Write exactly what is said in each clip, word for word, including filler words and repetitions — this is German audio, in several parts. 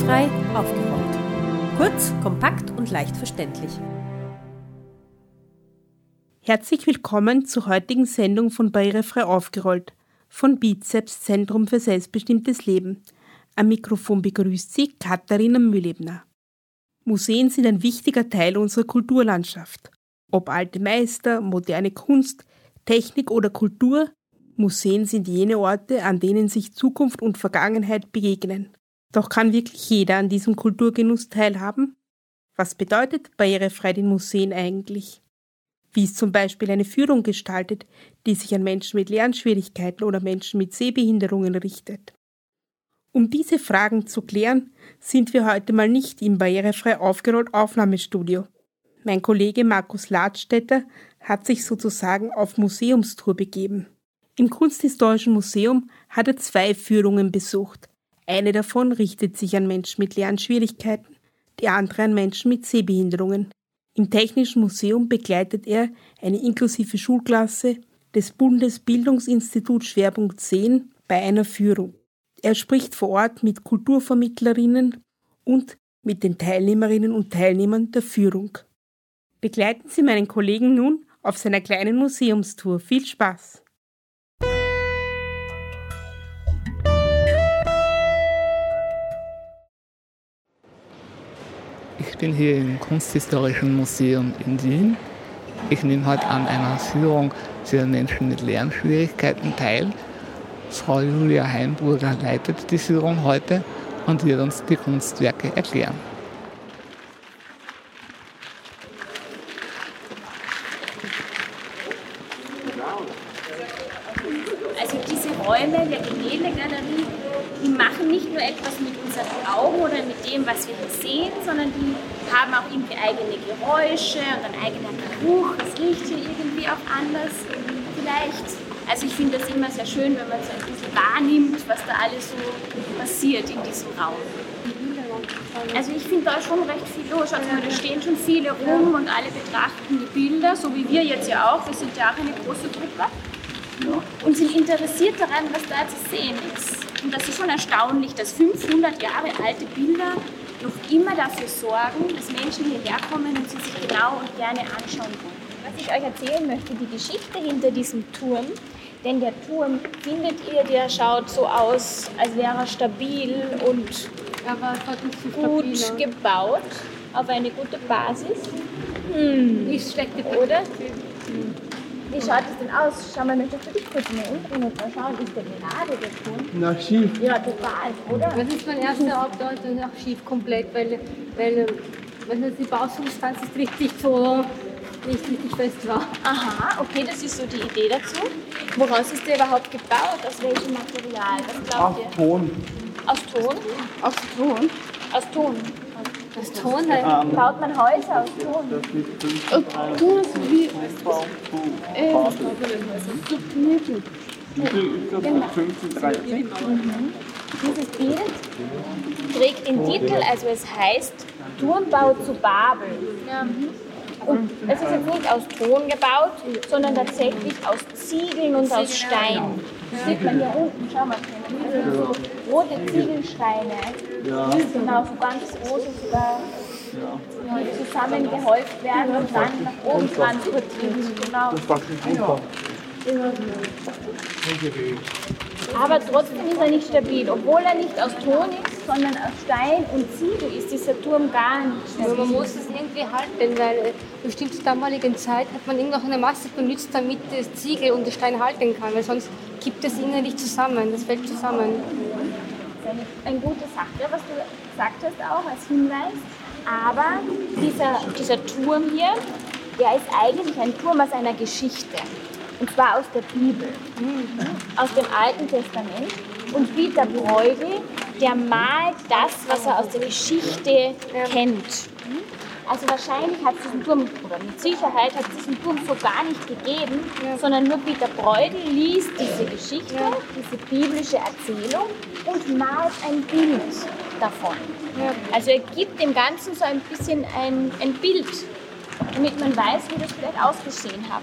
Barrierefrei aufgerollt. Kurz, kompakt und leicht verständlich. Herzlich willkommen zur heutigen Sendung von Barrierefrei aufgerollt, von Bizeps Zentrum für selbstbestimmtes Leben. Am Mikrofon begrüßt Sie Katharina Mühlebner. Museen sind ein wichtiger Teil unserer Kulturlandschaft. Ob alte Meister, moderne Kunst, Technik oder Kultur, Museen sind jene Orte, an denen sich Zukunft und Vergangenheit begegnen. Doch kann wirklich jeder an diesem Kulturgenuss teilhaben? Was bedeutet barrierefrei in Museen eigentlich? Wie ist zum Beispiel eine Führung gestaltet, die sich an Menschen mit Lernschwierigkeiten oder Menschen mit Sehbehinderungen richtet? Um diese Fragen zu klären, sind wir heute mal nicht im barrierefrei aufgerollt Aufnahmestudio. Mein Kollege Markus Ladstätter hat sich sozusagen auf Museumstour begeben. Im Kunsthistorischen Museum hat er zwei Führungen besucht. Eine davon richtet sich an Menschen mit Lernschwierigkeiten, die andere an Menschen mit Sehbehinderungen. Im Technischen Museum begleitet er eine inklusive Schulklasse des Bundesbildungsinstituts Schwerpunkt Sehen bei einer Führung. Er spricht vor Ort mit Kulturvermittlerinnen und mit den Teilnehmerinnen und Teilnehmern der Führung. Begleiten Sie meinen Kollegen nun auf seiner kleinen Museumstour. Viel Spaß! Ich bin hier im Kunsthistorischen Museum in Wien. Ich nehme heute an einer Führung für Menschen mit Lernschwierigkeiten teil. Frau Julia Heimburger leitet die Führung heute und wird uns die Kunstwerke erklären. Also diese Räume der Gemäldegalerie, die machen nicht nur etwas mit unseren Augen oder mit dem, was wir hier sehen, sondern die haben auch irgendwie eigene Geräusche und einen eigenen Geruch. Es riecht hier irgendwie auch anders. Vielleicht, also ich finde das immer sehr schön, wenn man so ein bisschen wahrnimmt, was da alles so passiert in diesem Raum. Also ich finde da schon recht viel los. Also da stehen schon viele rum und alle betrachten die Bilder, so wie wir jetzt ja auch. Wir sind ja auch eine große Gruppe. Und sind interessiert daran, was da zu sehen ist. Und das ist schon erstaunlich, dass fünfhundert Jahre alte Bilder noch immer dafür sorgen, dass Menschen hierher kommen und sie sich genau und gerne anschauen wollen. Was ich euch erzählen möchte, die Geschichte hinter diesem Turm, denn der Turm, findet ihr, der schaut so aus, als wäre er stabil und gut gebaut, auf eine gute Basis. Hm. Nicht schlechte, oder? Hm. Wie schaut es denn aus? Schau mal, möchtest du dich kurz mal umdrehen und mal schauen, ist der gerade der Turm? Na, schief. Ja, total, oder? Das ist mein erster Hauptdeutung, auch schief komplett, weil, weil, weil die Bausubstanz ist richtig so, nicht richtig fest war. Aha, okay, das ist so die Idee dazu. Woraus ist der überhaupt gebaut? Aus welchem Material? Was glaubt ihr? Aus Ton. Aus Ton? Aus Ton? Aus Ton. Das Ton, halt. Ähm, Baut man Häuser aus Ton? Das ist Ton ist wie äh, Mittel. Mittel ist das Genau. fünfzehn dreißig. Mhm. Dieses Bild trägt den Titel, also es heißt Turmbau zu Babel. Ja. Und es ist jetzt nicht aus Ton gebaut, sondern tatsächlich aus Ziegeln und aus Stein. Das sieht man hier unten, schau mal. Also so rote Ziegelsteine. Ja. Genau, so ganz große sogar, die zusammengehäuft werden und dann nach oben transportiert. Genau. Das war schon super. Aber trotzdem ist er nicht stabil. Obwohl er nicht aus Ton ist, sondern aus Stein und Ziegel, ist dieser Turm gar nicht stabil. Aber man muss es irgendwie halten, weil bestimmt zur damaligen Zeit hat man irgendeine Masse benutzt, damit das Ziegel und der Stein halten kann, weil sonst kippt es innerlich zusammen, das fällt zusammen. Das ist eine, eine gute Sache, was du gesagt hast auch als Hinweis. Aber dieser, dieser Turm hier, der ist eigentlich ein Turm aus einer Geschichte. Und zwar aus der Bibel, aus dem Alten Testament. Und Peter Bruegel, der malt das, was er aus der Geschichte kennt. Also wahrscheinlich hat es diesen Turm, oder mit Sicherheit hat es diesen Turm so gar nicht gegeben, ja. sondern nur Peter Bruegel liest diese Geschichte, ja. diese biblische Erzählung und malt ein Bild davon. Ja. Also er gibt dem Ganzen so ein bisschen ein, ein Bild, damit man weiß, wie das vielleicht ausgesehen hat.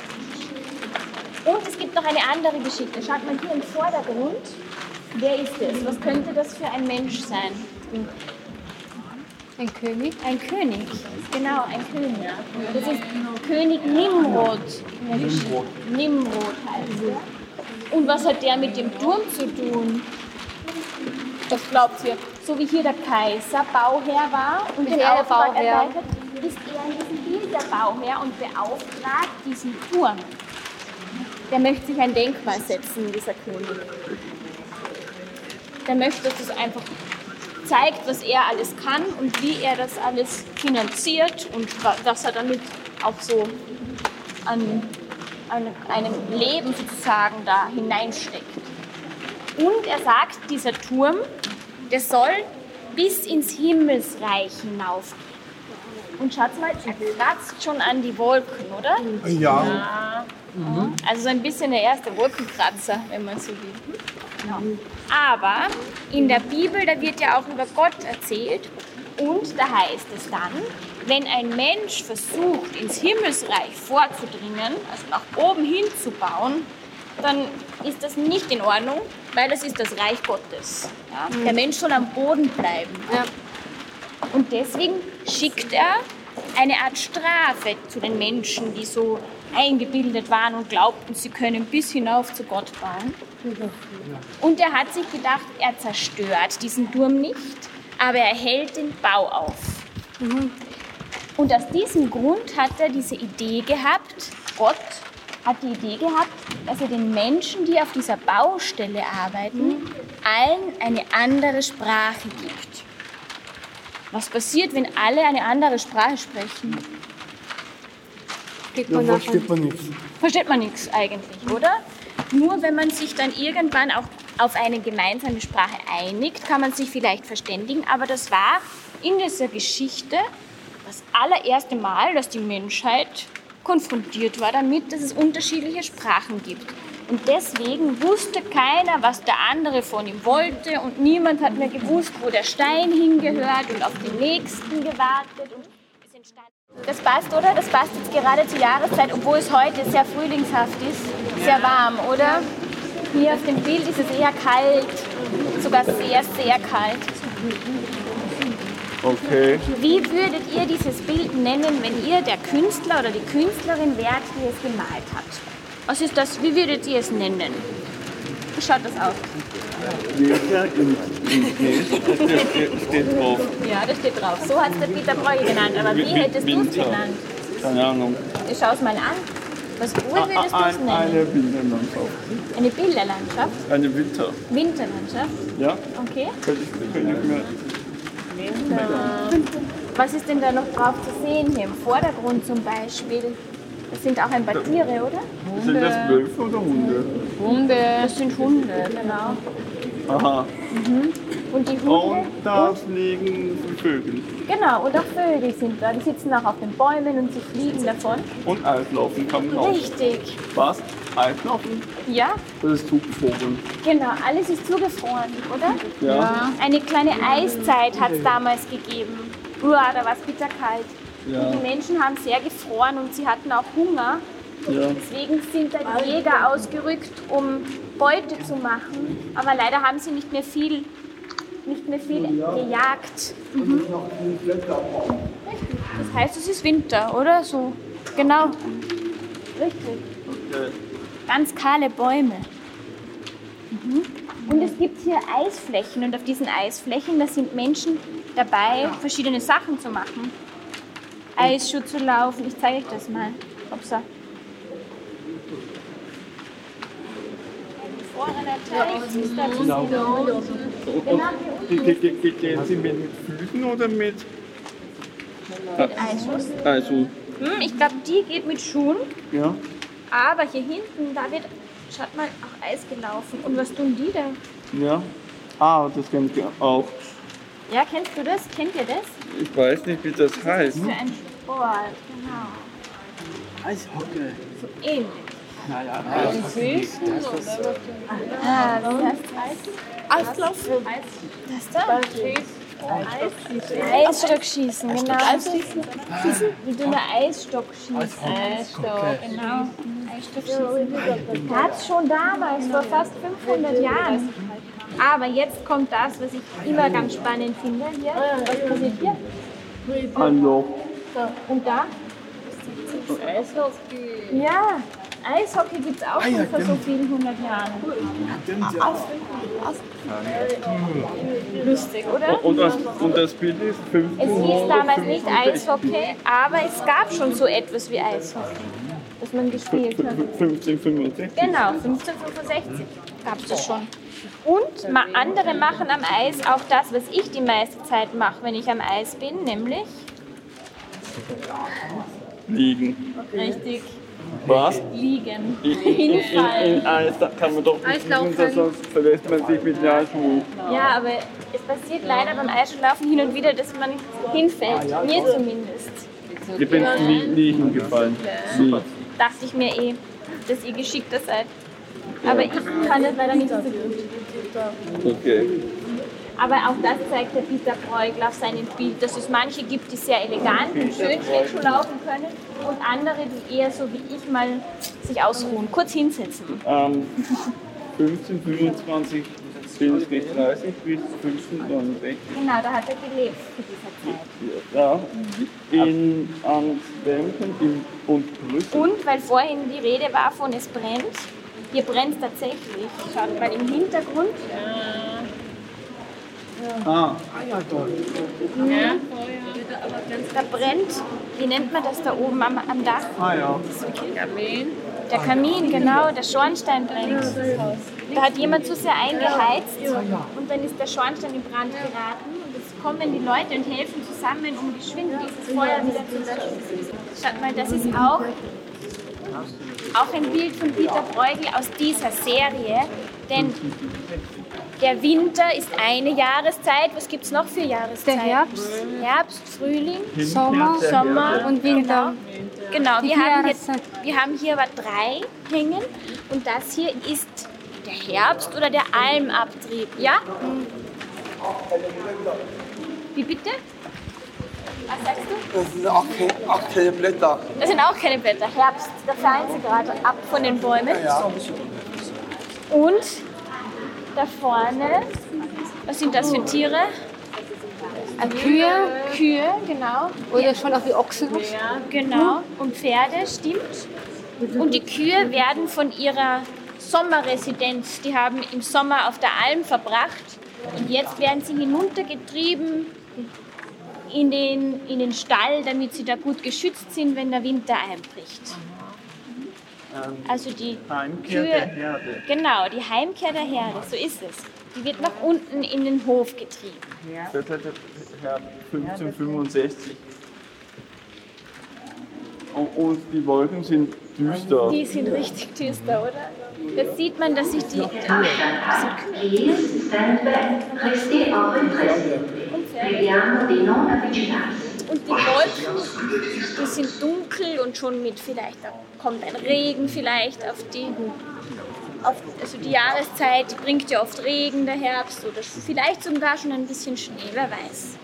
Und es gibt noch eine andere Geschichte. Schaut mal hier im Vordergrund. Wer ist es? Was könnte das für ein Mensch sein? Ein König? Ein König, genau, ein König. Das ist König Nimrod. Nimrod. Nimrod heißt er. Und was hat der mit dem Turm zu tun? Was glaubt ihr? So wie hier der Kaiser Bauherr war und den er Auftrag Bauherr? erteilt hat, ist er in diesem Bild der Bauherr und beauftragt diesen Turm. Der möchte sich ein Denkmal setzen, dieser König. Der möchte, dass es einfach zeigt, was er alles kann und wie er das alles finanziert und was er damit auch so an, an einem Leben sozusagen da hineinsteckt. Und er sagt, dieser Turm, der soll bis ins Himmelsreich hinaufgehen. Und schaut mal, er kratzt schon an die Wolken, oder? Ja. Ja. Mhm. Also so ein bisschen der erste Wolkenkratzer, wenn man so will. Genau. Aber in der Bibel, da wird ja auch über Gott erzählt und da heißt es dann, wenn ein Mensch versucht, ins Himmelsreich vorzudringen, also nach oben hinzubauen, dann ist das nicht in Ordnung, weil das ist das Reich Gottes. Ja? Mhm. Der Mensch soll am Boden bleiben. Ja. Und deswegen schickt er eine Art Strafe zu den Menschen, die so eingebildet waren und glaubten, sie können bis hinauf zu Gott bauen. Und er hat sich gedacht, er zerstört diesen Turm nicht, aber er hält den Bau auf. Mhm. Und aus diesem Grund hat er diese Idee gehabt, Gott hat die Idee gehabt, dass er den Menschen, die auf dieser Baustelle arbeiten, mhm. allen eine andere Sprache gibt. Was passiert, wenn alle eine andere Sprache sprechen? Ja, versteht man nichts. Versteht man nichts eigentlich, oder? Nur wenn man sich dann irgendwann auch auf eine gemeinsame Sprache einigt, kann man sich vielleicht verständigen. Aber das war in dieser Geschichte das allererste Mal, dass die Menschheit konfrontiert war damit, dass es unterschiedliche Sprachen gibt. Und deswegen wusste keiner, was der andere von ihm wollte und niemand hat mehr gewusst, wo der Stein hingehört und auf den nächsten gewartet. Und es entstand das passt, oder? Das passt jetzt gerade zur Jahreszeit, obwohl es heute sehr frühlingshaft ist, sehr warm, oder? Hier auf dem Bild ist es eher kalt, sogar sehr, sehr kalt. Okay. Wie würdet ihr dieses Bild nennen, wenn ihr der Künstler oder die Künstlerin wärt, die es gemalt hat? Was ist das? Wie würdet ihr es nennen? Wie schaut das aus? Jeder im Test, das steht drauf. Ja, das steht drauf. So hat es der Peter Breuer genannt. Aber wie hättest du es genannt? Keine Ahnung. Ich schau es mal an. Was würdest du es nennen? Eine Bilderlandschaft. Eine Bilderlandschaft? Eine Winter. Winterlandschaft? Ja. Okay. Könnte ich, könnte ich mir Was ist denn da noch drauf zu sehen hier im Vordergrund zum Beispiel? Das sind auch ein paar Tiere, oder? Hunde. Sind das Wölfe oder Hunde? Hunde. Das sind Hunde, genau. Aha. Mhm. Und die Hunde? Und da fliegen Vögel. Genau, und auch Vögel sind da. Die sitzen auch auf den Bäumen und sie fliegen davon. Und Eislaufen kann man auch. Richtig. Was? Eislaufen? Ja. Das ist zugefroren. Genau, alles ist zugefroren, oder? Ja. Ja. Eine kleine Eiszeit hat es damals gegeben. Uah, da war es bitterkalt. Ja. Und die Menschen haben sehr gefroren und sie hatten auch Hunger. Ja. Deswegen sind da die Jäger ausgerückt, um Beute zu machen. Aber leider haben sie nicht mehr viel, nicht mehr viel gejagt. Mhm. Das heißt, es ist Winter, oder? So. Genau. Richtig. Okay. Ganz kahle Bäume. Mhm. Und es gibt hier Eisflächen und auf diesen Eisflächen, da sind Menschen dabei, verschiedene Sachen zu machen. Eisschuh zu laufen, ich zeige euch das mal. Upsa. Gehen Sie mit Füßen oder mit Eisschuss? Also, Hm, ich glaube, die geht mit Schuhen. ja. Aber hier hinten, da wird, schaut mal, auch Eis gelaufen. Und was tun die da? Ja. Ah, das kennt ihr auch. Ja, kennst du das? Kennt ihr das? Ich weiß nicht, wie das heißt. Für ein Sport, genau. Eishockey. So ähnlich. Naja, Ah, was heißt Eis? Eislaufen? Das da? Eisstockschießen, genau. Eisstockschießen? Wie du eine Eisstockschießen. Eisstock, genau. Eisstockschießen. Gab es schon damals, vor fast fünfhundert Jahren. Aber jetzt kommt das, was ich immer ganz spannend finde. Hier, was passiert hier? Hallo. Und da? Eishockey. Ja, Eishockey gibt es auch schon vor so vielen hundert Jahren. Lustig, oder? Und das, und das Bild ist fünfzehn. Es hieß damals nicht Eishockey, aber es gab schon so etwas wie Eishockey, das man gespielt hat. fünfzehnhundertfünfundsechzig. Genau, fünfzehnhundertfünfundsechzig gab es das schon. Und ma- andere machen am Eis auch das, was ich die meiste Zeit mache, wenn ich am Eis bin, nämlich... Liegen. Richtig. Was? Liegen. In, in, in, in Eis da kann man doch nicht liegen, sonst verlässt man sich mit den Schuhen. Ja, aber es passiert leider beim Eisschnelllaufen hin und wieder, dass man hinfällt. Mir zumindest. Ich bin nie liegen gefallen. Nie. Dachte ich mir eh, dass ihr geschickter seid. Aber ich kann das leider nicht so gut. Okay. Aber auch das zeigt der Peter Bruegel auf seinem Bild, dass es manche gibt, die sehr elegant und schön Schlittschuh laufen können und andere, die eher so wie ich mal sich ausruhen, kurz hinsetzen. Ähm, fünfzehnhundertfünfundzwanzig bis dreißig bis fünfzehnhundertneunundsechzig. Genau, da hat er gelebt zu dieser Zeit. Ja, in Antwerpen im- und Brüssel. Und weil vorhin die Rede war von es brennt, hier brennt es tatsächlich. Schaut mal im Hintergrund. Ah, Da brennt, wie nennt man das da oben am, am Dach? ah ja. Der Kamin, genau, der Schornstein brennt. Da hat jemand zu sehr eingeheizt und dann ist der Schornstein in Brand geraten und jetzt kommen die Leute und helfen zusammen, um geschwind dieses Feuer wieder zu löschen. Schaut mal, das ist auch, auch ein Bild von Peter Bruegel aus dieser Serie, denn der Winter ist eine Jahreszeit. Was gibt es noch für Jahreszeiten? Der Herbst. Herbst, Frühling, Sommer, Sommer und Winter. Genau, Die wir haben, vier jetzt, Jahreszeiten. wir haben hier aber drei hängen und das hier ist der Herbst oder der Almabtrieb, ja? Wie bitte? Was sagst du? Das sind auch keine, auch keine Blätter. Das sind auch keine Blätter, Herbst, da fallen sie gerade ab von den Bäumen. Ja. Und da vorne, was sind das für Tiere? Kühe Kühe, genau. oder schon auch wie Ochsen. Genau, und Pferde, stimmt. Und die Kühe werden von ihrer Sommerresidenz, die haben im Sommer auf der Alm verbracht und jetzt werden sie hinuntergetrieben in den, in den Stall, damit sie da gut geschützt sind, wenn der Winter einbricht. Also die Heimkehr Kühe, der Herde. genau, die Heimkehr der Herde, so ist es. Die wird nach unten in den Hof getrieben. Das hat der Herr fünfzehnhundertfünfundsechzig. Und, und die Wolken sind düster. Die sind richtig düster, oder? Jetzt sieht man, dass sich die... Please stand back. Restez en retrait. Preghiamo di non avvicinarsi. Und die Wolken, die sind dunkel und schon mit vielleicht, da kommt ein Regen vielleicht auf die, auf, also die Jahreszeit, die bringt ja oft Regen, der Herbst, oder vielleicht sogar schon ein bisschen Schnee, wer weiß.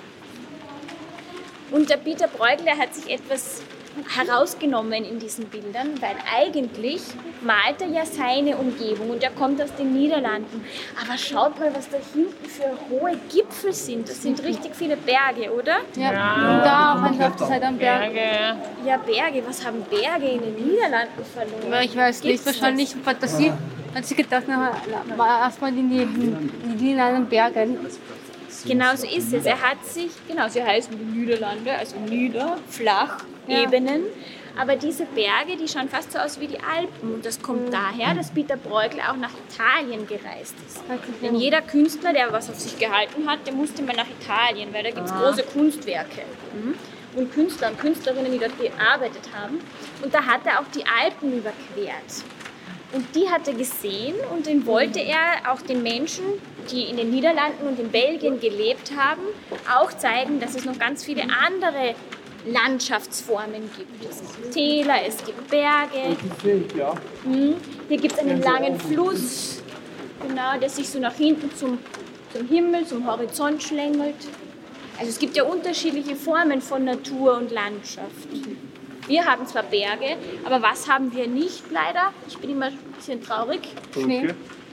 Und der Peter Bruegel, der hat sich etwas herausgenommen in diesen Bildern, weil eigentlich malt er ja seine Umgebung und er kommt aus den Niederlanden. Aber schaut mal, was da hinten für hohe Gipfel sind. Das sind richtig viele Berge, oder? Ja. Und da auch an der Seite am Berg. Ja, Berge. Was haben Berge in den Niederlanden verloren? Ja, ich weiß Gibt's nicht, wahrscheinlich Fantasie. Hat sie gedacht, na, war erstmal in die, in die Niederlanden Bergen. Genau so ist es. Er hat sich, genau, sie heißen die Niederlande, also nieder, flach, Ja. Ebenen. Aber diese Berge, die schauen fast so aus wie die Alpen. Und das kommt daher, dass Peter Bruegel auch nach Italien gereist ist. Denn jeder Künstler, der was auf sich gehalten hat, der musste mal nach Italien, weil da gibt es große Kunstwerke. Mhm. Und Künstler und Künstlerinnen, die dort gearbeitet haben. Und da hat er auch die Alpen überquert. Und die hat er gesehen und den wollte er auch den Menschen, die in den Niederlanden und in Belgien gelebt haben, auch zeigen, dass es noch ganz viele andere Landschaftsformen gibt. Es gibt Täler, es gibt Berge. Mhm. Hier gibt es einen langen Fluss, genau, der sich so nach hinten zum, zum Himmel, zum Horizont schlängelt. Also es gibt ja unterschiedliche Formen von Natur und Landschaft. Wir haben zwar Berge, aber was haben wir nicht leider? Ich bin immer ein bisschen traurig. Schnee.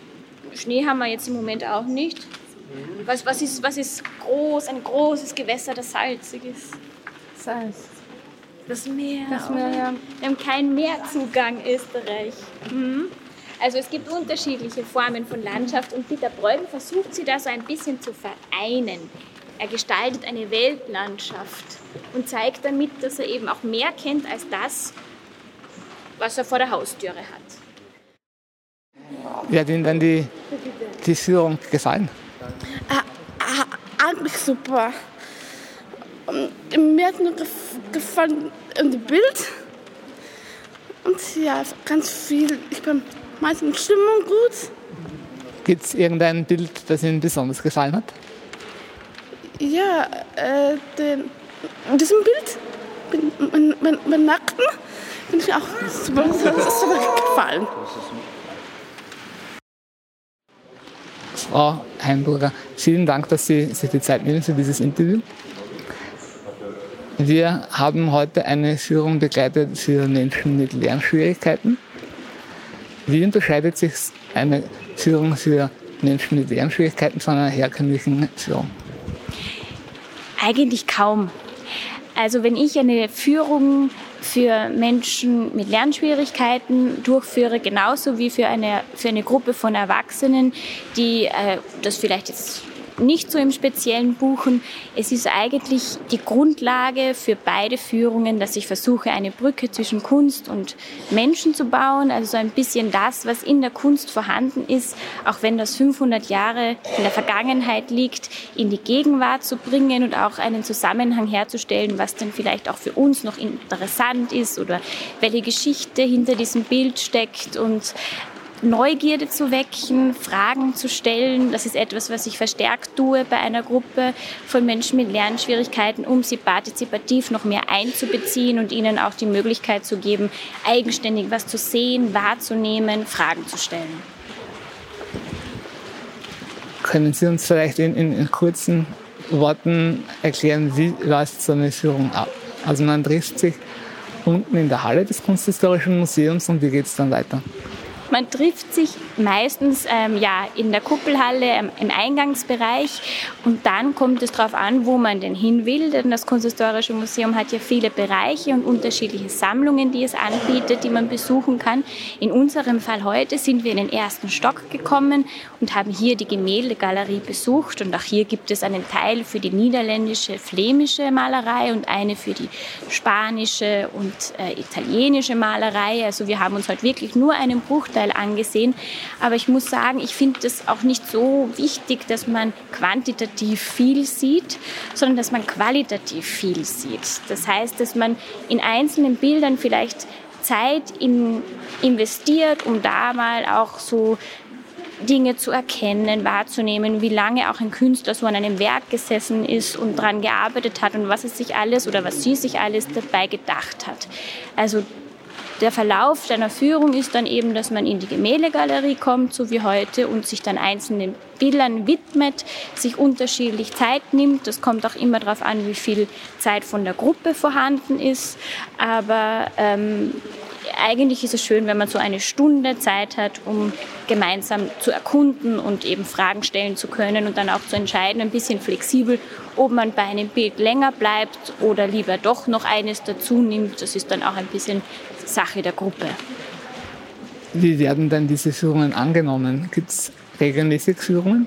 Schnee haben wir jetzt im Moment auch nicht. Was, was, ist, was ist groß, ein großes Gewässer, das salzig ist? Salz. Das Meer. Das Meer, ja. Wir haben keinen Meerzugang in Österreich. Mhm. Also es gibt unterschiedliche Formen von Landschaft und Dieter Bruegel versucht sie da so ein bisschen zu vereinen. Er gestaltet eine Weltlandschaft und zeigt damit, dass er eben auch mehr kennt als das, was er vor der Haustüre hat. Wie hat Ihnen denn die, die Führung gefallen? Ah, ah, eigentlich super. Mir hat nur gef- gefallen das Bild. Und ja, ganz viel. Ich bin meistens in Stimmung gut. Gibt es irgendein Bild, das Ihnen besonders gefallen hat? Ja, äh, den, diesem Bild, mit, mit, mit, mit Nackten, bin ich auch super, super gefallen. Frau Heimburger, vielen Dank, dass Sie sich die Zeit nehmen für dieses Interview. Wir haben heute eine Führung begleitet für Menschen mit Lernschwierigkeiten. Wie unterscheidet sich eine Führung für Menschen mit Lernschwierigkeiten von einer herkömmlichen Führung? Eigentlich kaum. Also wenn ich eine Führung für Menschen mit Lernschwierigkeiten durchführe, genauso wie für eine, für eine Gruppe von Erwachsenen, die äh, das vielleicht jetzt nicht so im Speziellen buchen. Es ist eigentlich die Grundlage für beide Führungen, dass ich versuche, eine Brücke zwischen Kunst und Menschen zu bauen. Also so ein bisschen das, was in der Kunst vorhanden ist, auch wenn das fünfhundert Jahre in der Vergangenheit liegt, in die Gegenwart zu bringen und auch einen Zusammenhang herzustellen, was dann vielleicht auch für uns noch interessant ist oder welche Geschichte hinter diesem Bild steckt und Neugierde zu wecken, Fragen zu stellen. Das ist etwas, was ich verstärkt tue bei einer Gruppe von Menschen mit Lernschwierigkeiten, um sie partizipativ noch mehr einzubeziehen und ihnen auch die Möglichkeit zu geben, eigenständig was zu sehen, wahrzunehmen, Fragen zu stellen. Können Sie uns vielleicht in, in, in kurzen Worten erklären, wie läuft so eine Führung ab? Also man trifft sich unten in der Halle des Kunsthistorischen Museums und wie geht es dann weiter? Man trifft sich meistens ähm, ja, in der Kuppelhalle ähm, im Eingangsbereich und dann kommt es darauf an, wo man denn hin will, denn das Kunsthistorische Museum hat ja viele Bereiche und unterschiedliche Sammlungen, die es anbietet, die man besuchen kann. In unserem Fall heute sind wir in den ersten Stock gekommen und haben hier die Gemäldegalerie besucht und auch hier gibt es einen Teil für die niederländische, flämische Malerei und eine für die spanische und äh, italienische Malerei. Also wir haben uns heute wirklich nur einen Bruchteil angesehen. Aber ich muss sagen, ich finde es auch nicht so wichtig, dass man quantitativ viel sieht, sondern dass man qualitativ viel sieht. Das heißt, dass man in einzelnen Bildern vielleicht Zeit in, investiert, um da mal auch so Dinge zu erkennen, wahrzunehmen, wie lange auch ein Künstler so an einem Werk gesessen ist und daran gearbeitet hat und was es sich alles oder was sie sich alles dabei gedacht hat. Also der Verlauf deiner Führung ist dann eben, dass man in die Gemäldegalerie kommt, so wie heute, und sich dann einzelnen Bildern widmet, sich unterschiedlich Zeit nimmt. Das kommt auch immer darauf an, wie viel Zeit von der Gruppe vorhanden ist. Aber ähm, eigentlich ist es schön, wenn man so eine Stunde Zeit hat, um gemeinsam zu erkunden und eben Fragen stellen zu können und dann auch zu entscheiden, ein bisschen flexibel, ob man bei einem Bild länger bleibt oder lieber doch noch eines dazu nimmt. Das ist dann auch ein bisschen Sache der Gruppe. Wie werden denn diese Führungen angenommen? Gibt es regelmäßig Führungen?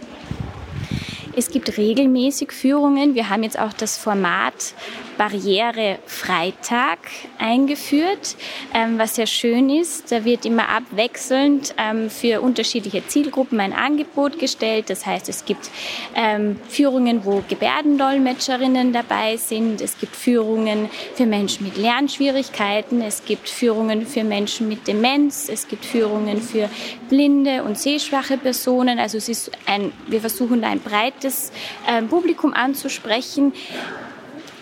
Es gibt regelmäßig Führungen. Wir haben jetzt auch das Format Barrierefreitag eingeführt, ähm, was sehr schön ist. Da wird immer abwechselnd ähm, für unterschiedliche Zielgruppen ein Angebot gestellt. Das heißt, es gibt ähm, Führungen, wo Gebärdendolmetscherinnen dabei sind. Es gibt Führungen für Menschen mit Lernschwierigkeiten. Es gibt Führungen für Menschen mit Demenz. Es gibt Führungen für blinde und sehschwache Personen. Also es ist ein, wir versuchen da ein breites äh, Publikum anzusprechen.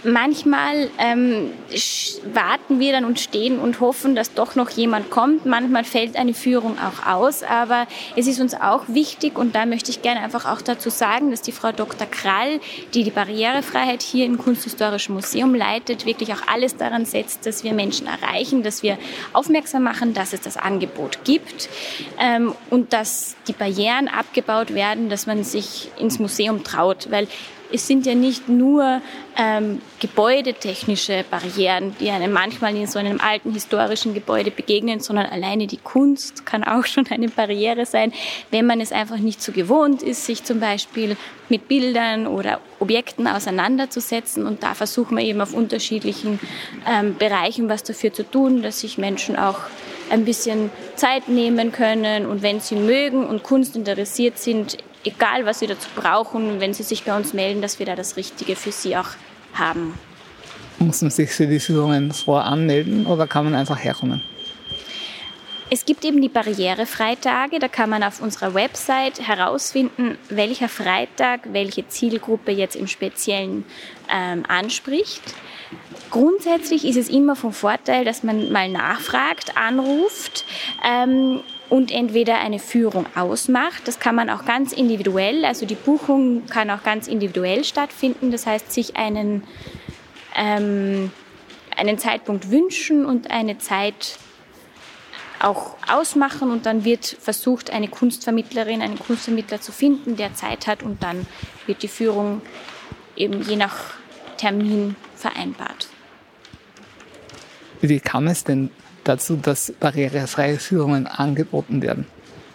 Manchmal ähm, warten wir dann und stehen und hoffen, dass doch noch jemand kommt. Manchmal fällt eine Führung auch aus, aber es ist uns auch wichtig und da möchte ich gerne einfach auch dazu sagen, dass die Frau Doktor Krall, die die Barrierefreiheit hier im Kunsthistorischen Museum leitet, wirklich auch alles daran setzt, dass wir Menschen erreichen, dass wir aufmerksam machen, dass es das Angebot gibt ähm, und dass die Barrieren abgebaut werden, dass man sich ins Museum traut, weil es sind ja nicht nur ähm, gebäudetechnische Barrieren, die einem manchmal in so einem alten historischen Gebäude begegnen, sondern alleine die Kunst kann auch schon eine Barriere sein, wenn man es einfach nicht so gewohnt ist, sich zum Beispiel mit Bildern oder Objekten auseinanderzusetzen. Und da versuchen wir eben auf unterschiedlichen ähm, Bereichen was dafür zu tun, dass sich Menschen auch ein bisschen Zeit nehmen können und wenn sie mögen und Kunst interessiert sind, egal was sie dazu brauchen, wenn sie sich bei uns melden, dass wir da das Richtige für sie auch haben. Muss man sich für die Führungen voranmelden oder kann man einfach herkommen? Es gibt eben die Barrierefreitage, da kann man auf unserer Website herausfinden, welcher Freitag welche Zielgruppe jetzt im Speziellen ähm, anspricht. Grundsätzlich ist es immer vom Vorteil, dass man mal nachfragt, anruft ähm, und entweder eine Führung ausmacht. Das kann man auch ganz individuell, also die Buchung kann auch ganz individuell stattfinden. Das heißt, sich einen, ähm, einen Zeitpunkt wünschen und eine Zeit auch ausmachen und dann wird versucht, eine Kunstvermittlerin, einen Kunstvermittler zu finden, der Zeit hat und dann wird die Führung eben je nach Termin vereinbart. Wie kam es denn dazu, dass barrierefreie Führungen angeboten werden?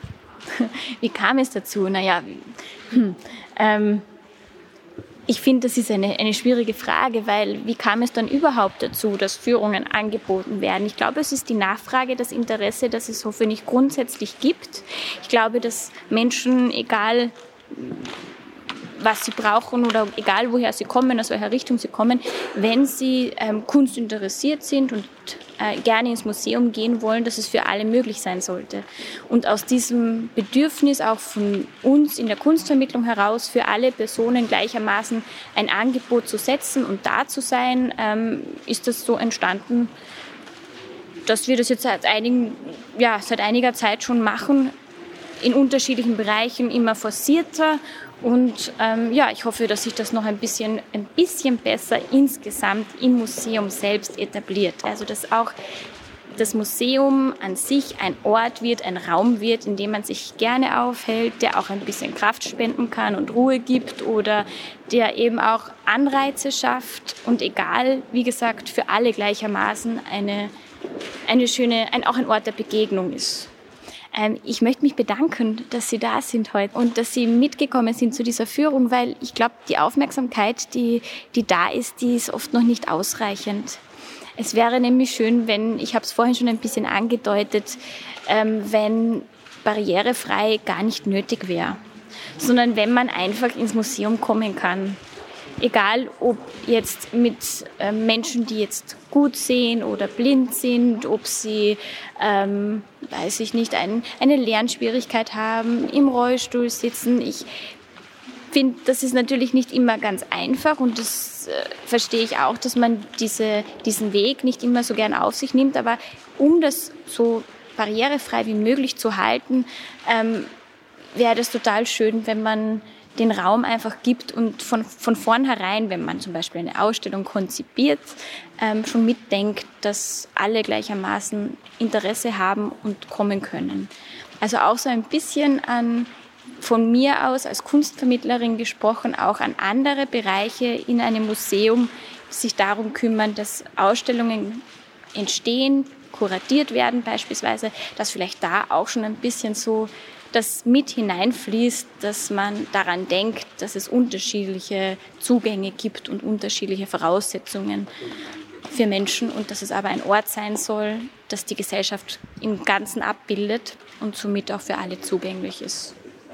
Wie kam es dazu? Naja, hm, ähm, ich finde, das ist eine, eine schwierige Frage, weil wie kam es dann überhaupt dazu, dass Führungen angeboten werden? Ich glaube, es ist die Nachfrage, das Interesse, das es hoffentlich grundsätzlich gibt. Ich glaube, dass Menschen, egal was sie brauchen oder egal woher sie kommen, aus welcher Richtung sie kommen, wenn sie ähm, Kunst interessiert sind und äh, gerne ins Museum gehen wollen, dass es für alle möglich sein sollte. Und aus diesem Bedürfnis auch von uns in der Kunstvermittlung heraus für alle Personen gleichermaßen ein Angebot zu setzen und da zu sein, ähm, ist das so entstanden, dass wir das jetzt seit, einigen, ja, seit einiger Zeit schon machen, in unterschiedlichen Bereichen immer forcierter. Und ähm, ja, ich hoffe, dass sich das noch ein bisschen, ein bisschen besser insgesamt im Museum selbst etabliert. Also dass auch das Museum an sich ein Ort wird, ein Raum wird, in dem man sich gerne aufhält, der auch ein bisschen Kraft spenden kann und Ruhe gibt oder der eben auch Anreize schafft und egal, wie gesagt, für alle gleichermaßen eine, eine schöne, ein, auch ein Ort der Begegnung ist. Ich möchte mich bedanken, dass Sie da sind heute und dass Sie mitgekommen sind zu dieser Führung, weil ich glaube, die Aufmerksamkeit, die, die da ist, die ist oft noch nicht ausreichend. Es wäre nämlich schön, wenn, ich habe es vorhin schon ein bisschen angedeutet, ähm, wenn barrierefrei gar nicht nötig wäre, sondern wenn man einfach ins Museum kommen kann. Egal, ob jetzt mit äh, Menschen, die jetzt gut sehen oder blind sind, ob sie, ähm, weiß ich nicht, ein, eine Lernschwierigkeit haben, im Rollstuhl sitzen. Ich finde, das ist natürlich nicht immer ganz einfach und das äh, verstehe ich auch, dass man diese, diesen Weg nicht immer so gern auf sich nimmt. Aber um das so barrierefrei wie möglich zu halten, ähm, wäre das total schön, wenn man den Raum einfach gibt und von, von vornherein, wenn man zum Beispiel eine Ausstellung konzipiert, ähm, schon mitdenkt, dass alle gleichermaßen Interesse haben und kommen können. Also auch so ein bisschen an, von mir aus als Kunstvermittlerin gesprochen, auch an andere Bereiche in einem Museum, die sich darum kümmern, dass Ausstellungen entstehen, kuratiert werden beispielsweise, dass vielleicht da auch schon ein bisschen so das mit hineinfließt, dass man daran denkt, dass es unterschiedliche Zugänge gibt und unterschiedliche Voraussetzungen für Menschen und dass es aber ein Ort sein soll, das die Gesellschaft im Ganzen abbildet und somit auch für alle zugänglich ist.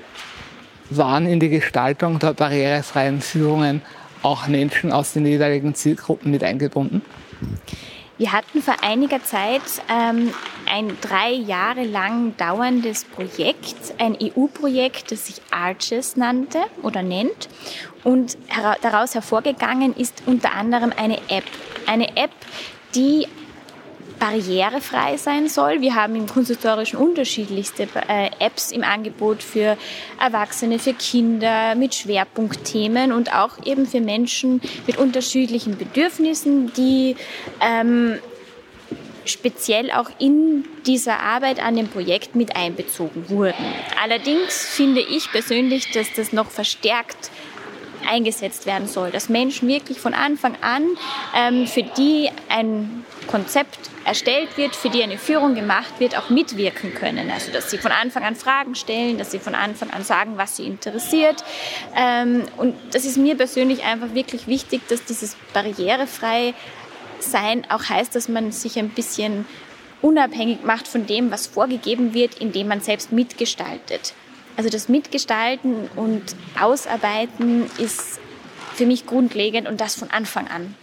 Waren in die Gestaltung der barrierefreien Führungen auch Menschen aus den jeweiligen Zielgruppen mit eingebunden? Wir hatten vor einiger Zeit ähm, ein drei Jahre lang dauerndes Projekt, ein E U-Projekt, das sich Arches nannte oder nennt. Und hera- daraus hervorgegangen ist unter anderem eine App. Eine App, die barrierefrei sein soll. Wir haben im Kunsthistorischen unterschiedlichste äh, Apps im Angebot für Erwachsene, für Kinder mit Schwerpunktthemen und auch eben für Menschen mit unterschiedlichen Bedürfnissen, die ähm, speziell auch in dieser Arbeit an dem Projekt mit einbezogen wurden. Allerdings finde ich persönlich, dass das noch verstärkt eingesetzt werden soll, dass Menschen wirklich von Anfang an, ähm, für die ein Konzept erstellt wird, für die eine Führung gemacht wird, auch mitwirken können. Also dass sie von Anfang an Fragen stellen, dass sie von Anfang an sagen, was sie interessiert. Ähm, und das ist mir persönlich einfach wirklich wichtig, dass dieses barrierefrei Sein auch heißt, dass man sich ein bisschen unabhängig macht von dem, was vorgegeben wird, indem man selbst mitgestaltet. Also das Mitgestalten und Ausarbeiten ist für mich grundlegend und das von Anfang an.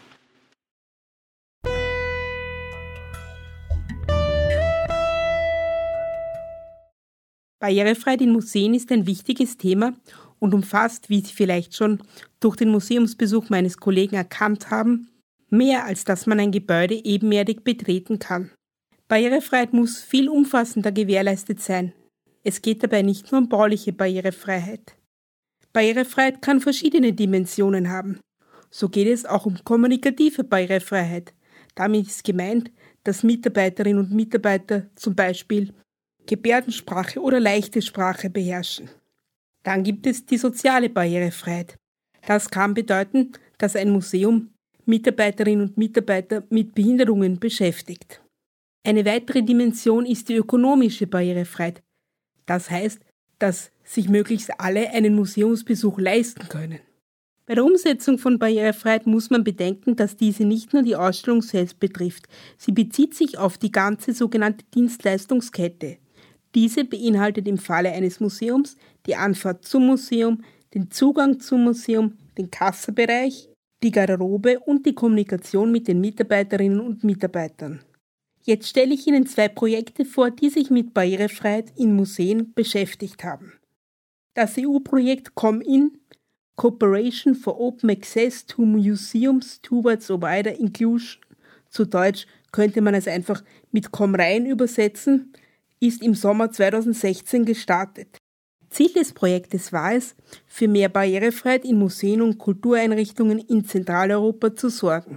Barrierefreiheit in Museen ist ein wichtiges Thema und umfasst, wie Sie vielleicht schon durch den Museumsbesuch meines Kollegen erkannt haben, mehr als dass man ein Gebäude ebenerdig betreten kann. Barrierefreiheit muss viel umfassender gewährleistet sein. Es geht dabei nicht nur um bauliche Barrierefreiheit. Barrierefreiheit kann verschiedene Dimensionen haben. So geht es auch um kommunikative Barrierefreiheit. Damit ist gemeint, dass Mitarbeiterinnen und Mitarbeiter zum Beispiel Gebärdensprache oder leichte Sprache beherrschen. Dann gibt es die soziale Barrierefreiheit. Das kann bedeuten, dass ein Museum Mitarbeiterinnen und Mitarbeiter mit Behinderungen beschäftigt. Eine weitere Dimension ist die ökonomische Barrierefreiheit. Das heißt, dass sich möglichst alle einen Museumsbesuch leisten können. Bei der Umsetzung von Barrierefreiheit muss man bedenken, dass diese nicht nur die Ausstellung selbst betrifft. Sie bezieht sich auf die ganze sogenannte Dienstleistungskette. Diese beinhaltet im Falle eines Museums die Anfahrt zum Museum, den Zugang zum Museum, den Kassabereich, die Garderobe und die Kommunikation mit den Mitarbeiterinnen und Mitarbeitern. Jetzt stelle ich Ihnen zwei Projekte vor, die sich mit Barrierefreiheit in Museen beschäftigt haben. Das E U-Projekt ComIN, Cooperation for Open Access to Museums Towards a Wider Inclusion, zu Deutsch könnte man es einfach mit Komm rein übersetzen, ist im Sommer zweitausendsechzehn gestartet. Ziel des Projektes war es, für mehr Barrierefreiheit in Museen und Kultureinrichtungen in Zentraleuropa zu sorgen.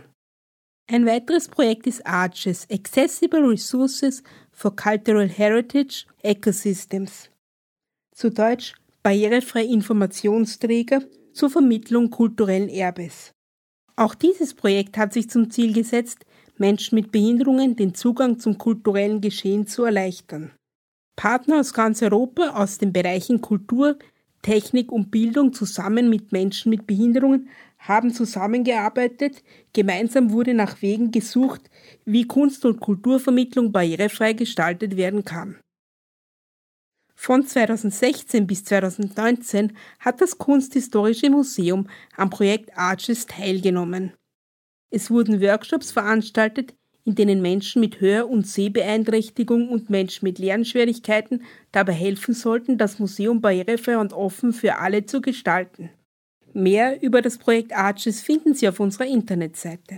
Ein weiteres Projekt ist Arches, Accessible Resources for Cultural Heritage Ecosystems. Zu Deutsch barrierefreie Informationsträger zur Vermittlung kulturellen Erbes. Auch dieses Projekt hat sich zum Ziel gesetzt, Menschen mit Behinderungen den Zugang zum kulturellen Geschehen zu erleichtern. Partner aus ganz Europa aus den Bereichen Kultur, Technik und Bildung zusammen mit Menschen mit Behinderungen haben zusammengearbeitet. Gemeinsam wurde nach Wegen gesucht, wie Kunst- und Kulturvermittlung barrierefrei gestaltet werden kann. Von zweitausendsechzehn bis zweitausendneunzehn hat das Kunsthistorische Museum am Projekt Arches teilgenommen. Es wurden Workshops veranstaltet, in denen Menschen mit Hör- und Sehbeeinträchtigung und Menschen mit Lernschwierigkeiten dabei helfen sollten, das Museum barrierefrei und offen für alle zu gestalten. Mehr über das Projekt Arches finden Sie auf unserer Internetseite.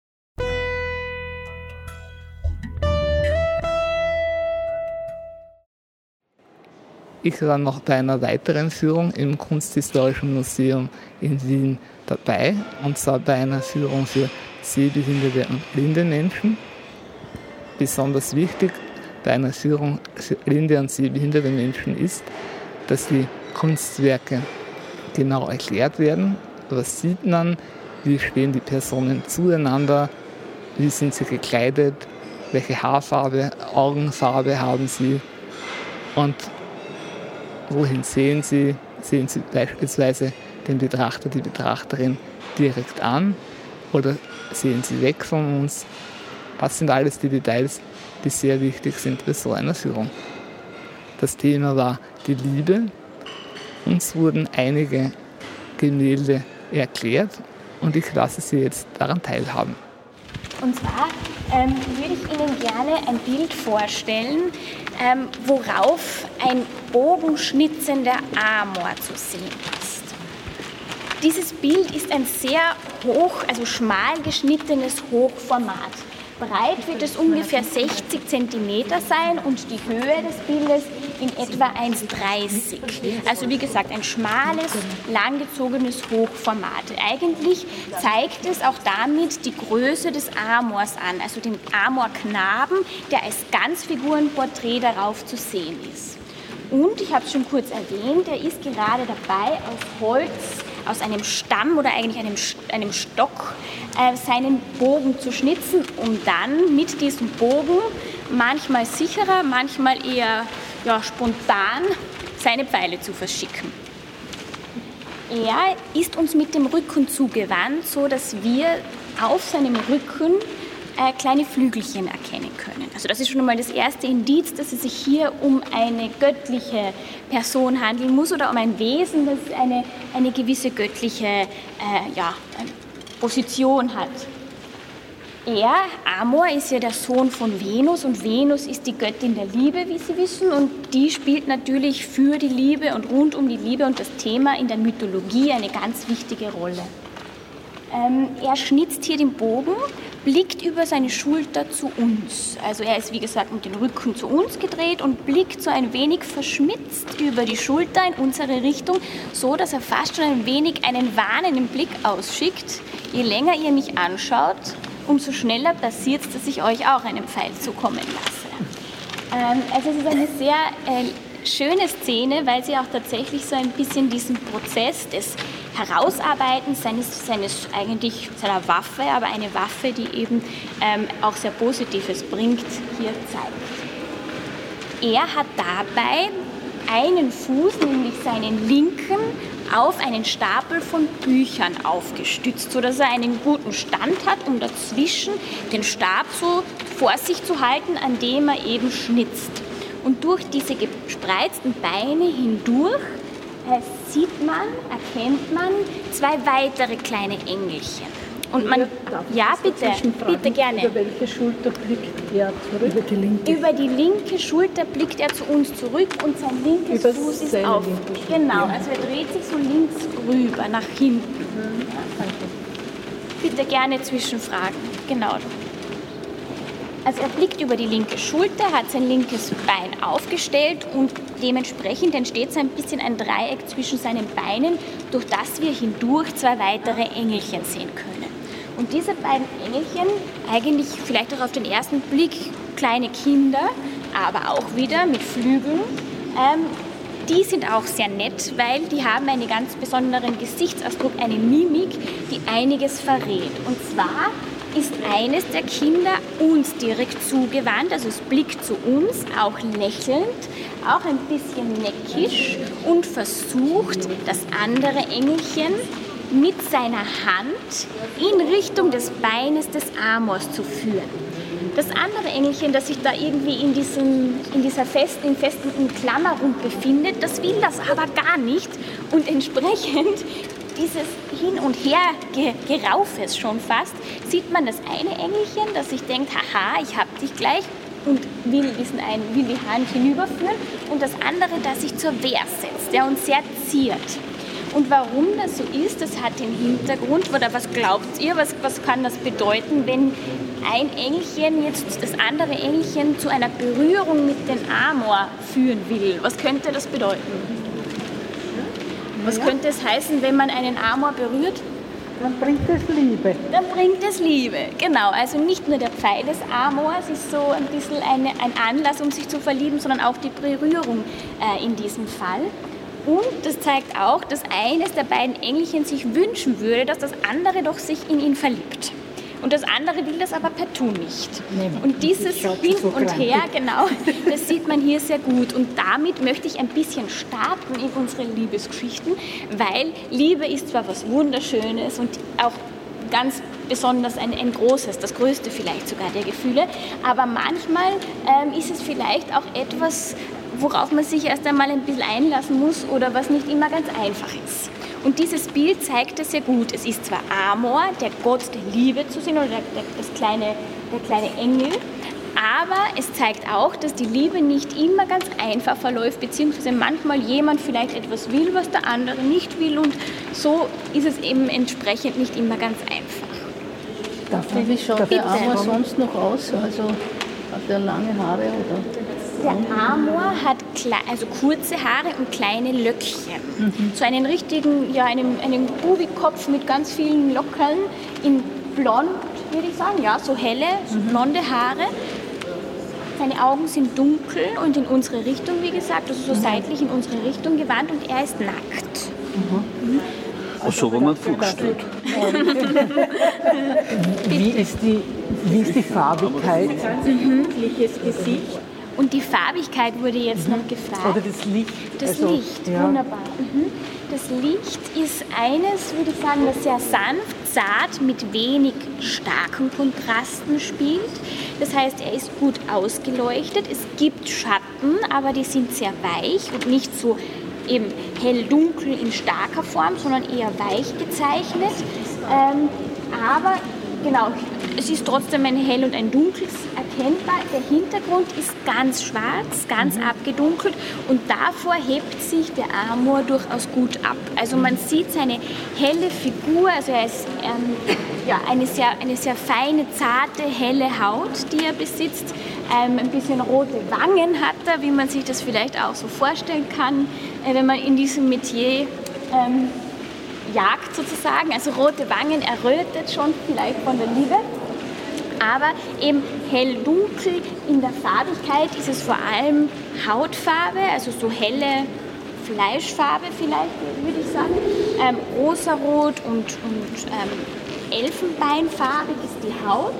Ich war noch bei einer weiteren Führung im Kunsthistorischen Museum in Wien dabei, und zwar bei einer Führung für sehbehinderte und blinde Menschen. Besonders wichtig bei einer Führung für blinde und sehbehinderte Menschen ist, dass die Kunstwerke genau erklärt werden. Was sieht man? Wie stehen die Personen zueinander? Wie sind sie gekleidet? Welche Haarfarbe, Augenfarbe haben sie? Und wohin sehen sie? Sehen sie beispielsweise den Betrachter, die Betrachterin direkt an oder sehen sie weg von uns? Das sind alles die Details, die sehr wichtig sind bei so einer Führung. Das Thema war die Liebe. Uns wurden einige Gemälde erklärt und ich lasse Sie jetzt daran teilhaben. Und zwar ähm, würde ich Ihnen gerne ein Bild vorstellen, ähm, worauf ein bogenschnitzender Amor zu sehen ist. Dieses Bild ist ein sehr hoch, also schmal geschnittenes Hochformat. Breit wird es ungefähr sechzig Zentimeter sein und die Höhe des Bildes in etwa eins Komma dreißig. Also wie gesagt, ein schmales, langgezogenes Hochformat. Eigentlich zeigt es auch damit die Größe des Amors an, also den Amorknaben, der als Ganzfigurenporträt darauf zu sehen ist. Und, ich habe es schon kurz erwähnt, er ist gerade dabei, aus Holz, aus einem Stamm oder eigentlich einem, einem Stock äh, seinen Bogen zu schnitzen, um dann mit diesem Bogen, manchmal sicherer, manchmal eher ja, spontan, seine Pfeile zu verschicken. Er ist uns mit dem Rücken zugewandt, so dass wir auf seinem Rücken äh, kleine Flügelchen erkennen können. Also das ist schon einmal das erste Indiz, dass es sich hier um eine göttliche Person handeln muss oder um ein Wesen, das eine, eine gewisse göttliche äh, ja, Position hat. Er, Amor, ist ja der Sohn von Venus und Venus ist die Göttin der Liebe, wie Sie wissen, und die spielt natürlich für die Liebe und rund um die Liebe und das Thema in der Mythologie eine ganz wichtige Rolle. Ähm, er schnitzt hier den Bogen, blickt über seine Schulter zu uns. Also er ist, wie gesagt, mit dem Rücken zu uns gedreht und blickt so ein wenig verschmitzt über die Schulter in unsere Richtung, so dass er fast schon ein wenig einen warnenden Blick ausschickt. Je länger ihr mich anschaut, umso schneller passiert es, dass ich euch auch einen Pfeil zukommen lasse. Ähm, also es ist eine sehr äh, schöne Szene, weil sie auch tatsächlich so ein bisschen diesen Prozess des Herausarbeitens seines, seines eigentlich seiner Waffe, aber eine Waffe, die eben ähm, auch sehr Positives bringt, hier zeigt. Er hat dabei einen Fuß, nämlich seinen linken, auf einen Stapel von Büchern aufgestützt, sodass er einen guten Stand hat, um dazwischen den Stab so vor sich zu halten, an dem er eben schnitzt. Und durch diese gespreizten Beine hindurch äh, sieht man, erkennt man zwei weitere kleine Engelchen. Und man, ja, bitte, bitte gerne. Über welche Schulter blickt er zurück? Über die linke. Über die linke Schulter blickt er zu uns zurück und sein linkes Über Fuß ist auf. Genau, also er dreht sich so links rüber, nach hinten. Mhm. Bitte gerne zwischenfragen. Genau. Also er blickt über die linke Schulter, hat sein linkes Bein aufgestellt und dementsprechend entsteht so ein bisschen ein Dreieck zwischen seinen Beinen, durch das wir hindurch zwei weitere Engelchen sehen können. Und diese beiden Engelchen, eigentlich vielleicht auch auf den ersten Blick kleine Kinder, aber auch wieder mit Flügeln, ähm, die sind auch sehr nett, weil die haben einen ganz besonderen Gesichtsausdruck, eine Mimik, die einiges verrät. Und zwar ist eines der Kinder uns direkt zugewandt, also es blickt zu uns, auch lächelnd, auch ein bisschen neckisch und versucht, das andere Engelchen mit seiner Hand in Richtung des Beines des Amors zu führen. Das andere Engelchen, das sich da irgendwie in, diesem, in dieser festen, festen Klammerung befindet, das will das aber gar nicht und entsprechend dieses Hin- und Her-Geraufes schon fast, sieht man das eine Engelchen, das sich denkt, haha, ich hab dich gleich und will, diesen einen, will die Hand hinüberführen und das andere, das sich zur Wehr setzt, der uns sehr ziert. Und warum das so ist, das hat den Hintergrund, oder was glaubt ihr, was, was kann das bedeuten, wenn ein Engelchen jetzt das andere Engelchen zu einer Berührung mit dem Amor führen will? Was könnte das bedeuten? Was könnte es heißen, wenn man einen Amor berührt? Dann bringt es Liebe. Dann bringt es Liebe, genau. Also nicht nur der Pfeil des Amors ist so ein bisschen eine, ein Anlass, um sich zu verlieben, sondern auch die Berührung äh, in diesem Fall. Und das zeigt auch, dass eines der beiden Engelchen sich wünschen würde, dass das andere doch sich in ihn verliebt. Und das andere will das aber partout nicht. Nee, und dieses Hin und Her, genau, das sieht man hier sehr gut. Und damit möchte ich ein bisschen starten in unsere Liebesgeschichten, weil Liebe ist zwar was Wunderschönes und auch ganz besonders ein, ein großes, das größte vielleicht sogar der Gefühle, aber manchmal ähm, ist es vielleicht auch etwas, worauf man sich erst einmal ein bisschen einlassen muss oder was nicht immer ganz einfach ist. Und dieses Bild zeigt das sehr gut. Es ist zwar Amor, der Gott der Liebe zu sehen, oder der, der, das kleine, der kleine Engel, aber es zeigt auch, dass die Liebe nicht immer ganz einfach verläuft, beziehungsweise manchmal jemand vielleicht etwas will, was der andere nicht will, und so ist es eben entsprechend nicht immer ganz einfach. Dafür, wie schaut der Amor sonst noch aus? Also hat er lange Haare oder? Der Amor hat klei- also kurze Haare und kleine Löckchen. Mhm. So einen richtigen, ja, einen, einen Bubikopf mit ganz vielen Lockern in blond, würde ich sagen, ja, so helle, so blonde Haare. Seine Augen sind dunkel und in unsere Richtung, wie gesagt, also so mhm. seitlich in unsere Richtung gewandt, und er ist nackt. Mhm. Mhm. Und so, wenn man vorgestellt. Wie ist die, wie ist die Farbigkeit? Mhm. Gesicht. Und die Farbigkeit wurde jetzt mhm. noch gefragt. Oder das Licht. Das also, Licht, ja. wunderbar. Mhm. Das Licht ist eines, würde ich sagen, das sehr sanft, zart, mit wenig starken Kontrasten spielt. Das heißt, er ist gut ausgeleuchtet. Es gibt Schatten, aber die sind sehr weich und nicht so eben hell-dunkel in starker Form, sondern eher weich gezeichnet. Ähm, aber genau, es ist trotzdem ein hell und ein dunkles erkennbar. Der Hintergrund ist ganz schwarz, ganz mhm. abgedunkelt, und davor hebt sich der Amor durchaus gut ab. Also man sieht seine helle Figur, also er ist ähm, ja, eine, sehr, eine sehr feine, zarte, helle Haut, die er besitzt. Ähm, ein bisschen rote Wangen hat er, wie man sich das vielleicht auch so vorstellen kann, äh, wenn man in diesem Metier ähm, jagt sozusagen. Also rote Wangen errötet schon vielleicht von der Liebe. Aber eben hell-dunkel in der Farbigkeit ist es vor allem Hautfarbe, also so helle Fleischfarbe vielleicht, würde ich sagen. Ähm, rosarot und, und ähm, elfenbeinfarbig ist die Haut.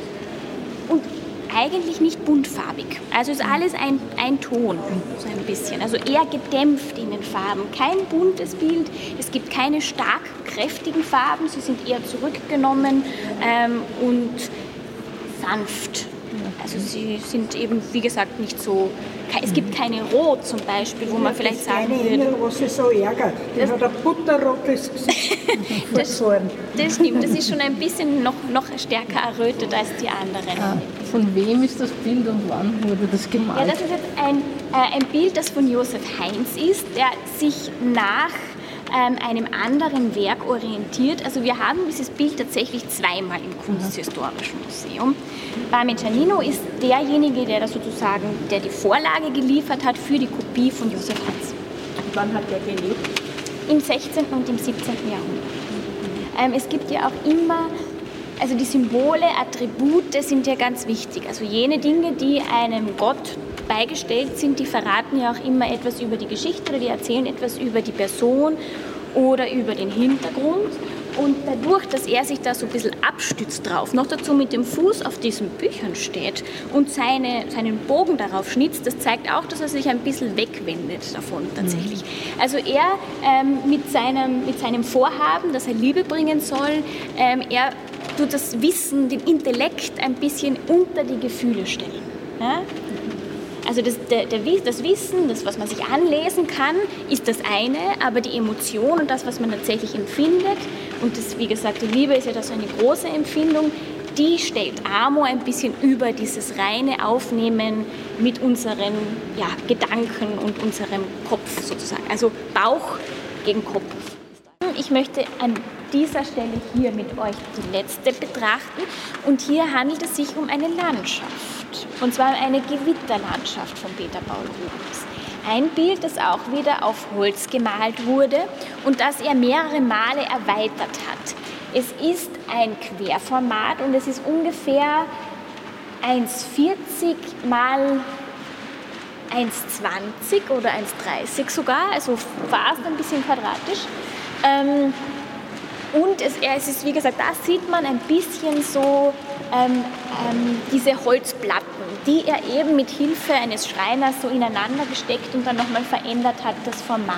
Und eigentlich nicht buntfarbig. Also ist alles ein, ein Ton, so ein bisschen. Also eher gedämpft in den Farben. Kein buntes Bild. Es gibt keine stark kräftigen Farben. Sie sind eher zurückgenommen ähm, und sanft. Also sie sind eben, wie gesagt, nicht so... Es gibt keine Rot zum Beispiel, wo man vielleicht sagen würde... Engel, was sie so ärgert. Die hat ein butterrotes Gesicht. das, das stimmt. Das ist schon ein bisschen noch, noch stärker errötet als die anderen. Ah, von wem ist das Bild und wann wurde das gemalt? Ja, das ist jetzt ein, äh, ein Bild, das von Josef Heinz ist, der sich nach ähm, einem anderen Werk orientiert. Also wir haben dieses Bild tatsächlich zweimal im Kunsthistorischen Museum. Parmigianino ist derjenige, der das sozusagen, der die Vorlage geliefert hat für die Kopie von Josef Heinz. Und wann hat der gelebt? Im sechzehnten und im siebzehnten Jahrhundert. Ähm, es gibt ja auch immer, also die Symbole, Attribute sind ja ganz wichtig. Also jene Dinge, die einem Gott beigestellt sind, die verraten ja auch immer etwas über die Geschichte, oder die erzählen etwas über die Person oder über den Hintergrund. Und dadurch, dass er sich da so ein bisschen abstützt drauf, noch dazu mit dem Fuß auf diesen Büchern steht und seine, seinen Bogen darauf schnitzt, das zeigt auch, dass er sich ein bisschen wegwendet davon tatsächlich. Mhm. Also er ähm, mit, seinem, mit seinem Vorhaben, dass er Liebe bringen soll, ähm, er tut das Wissen, den Intellekt ein bisschen unter die Gefühle stellen. Ja? Also das, der, der, das Wissen, das, was man sich anlesen kann, ist das eine, aber die Emotion und das, was man tatsächlich empfindet, und das, wie gesagt, die Liebe ist ja da so eine große Empfindung, die stellt Amor ein bisschen über dieses reine Aufnehmen mit unseren ja, Gedanken und unserem Kopf sozusagen. Also Bauch gegen Kopf. Ich möchte an dieser Stelle hier mit euch die letzte betrachten, und hier handelt es sich um eine Landschaft, und zwar eine Gewitterlandschaft von Peter Paul Rubens. Ein Bild, das auch wieder auf Holz gemalt wurde und das er mehrere Male erweitert hat. Es ist ein Querformat und es ist ungefähr eins Komma vierzig mal eins Komma zwanzig oder eins Komma dreißig sogar, also fast ein bisschen quadratisch. Ähm, und es, es ist, wie gesagt, da sieht man ein bisschen so ähm, ähm, diese Holzplatten, die er eben mit Hilfe eines Schreiners so ineinander gesteckt und dann nochmal verändert hat, das Format.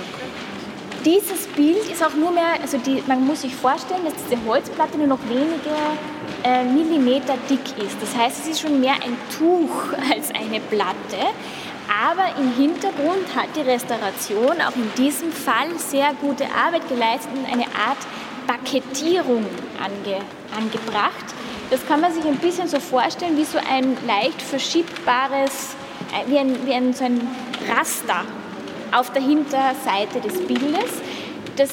Dieses Bild ist auch nur mehr, also die, man muss sich vorstellen, dass diese Holzplatte nur noch wenige äh, Millimeter dick ist. Das heißt, es ist schon mehr ein Tuch als eine Platte. Aber im Hintergrund hat die Restauration auch in diesem Fall sehr gute Arbeit geleistet und eine Art Bakettierung ange, angebracht. Das kann man sich ein bisschen so vorstellen wie so ein leicht verschiebbares, wie ein, wie ein, so ein Raster auf der Hinterseite des Bildes. Das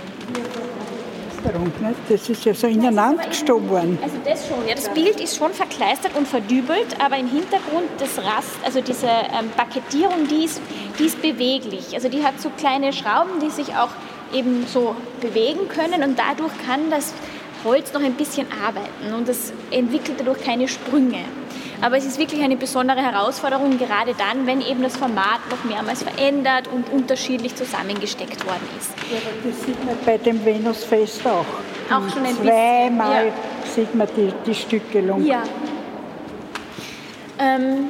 Das ist ja so ineinander gestoben worden. Also das schon, ja. Das Bild ist schon verkleistert und verdübelt, aber im Hintergrund das Rast, also diese ähm, Bakettierung, die ist, die ist beweglich. Also die hat so kleine Schrauben, die sich auch eben so bewegen können und dadurch kann das Holz noch ein bisschen arbeiten und das entwickelt dadurch keine Sprünge. Aber es ist wirklich eine besondere Herausforderung, gerade dann, wenn eben das Format noch mehrmals verändert und unterschiedlich zusammengesteckt worden ist. Ja, das sieht man bei dem Venusfest auch. Auch schon ein Zweimal bisschen, ja. sieht man die, die Stückelung. Ja. Ähm,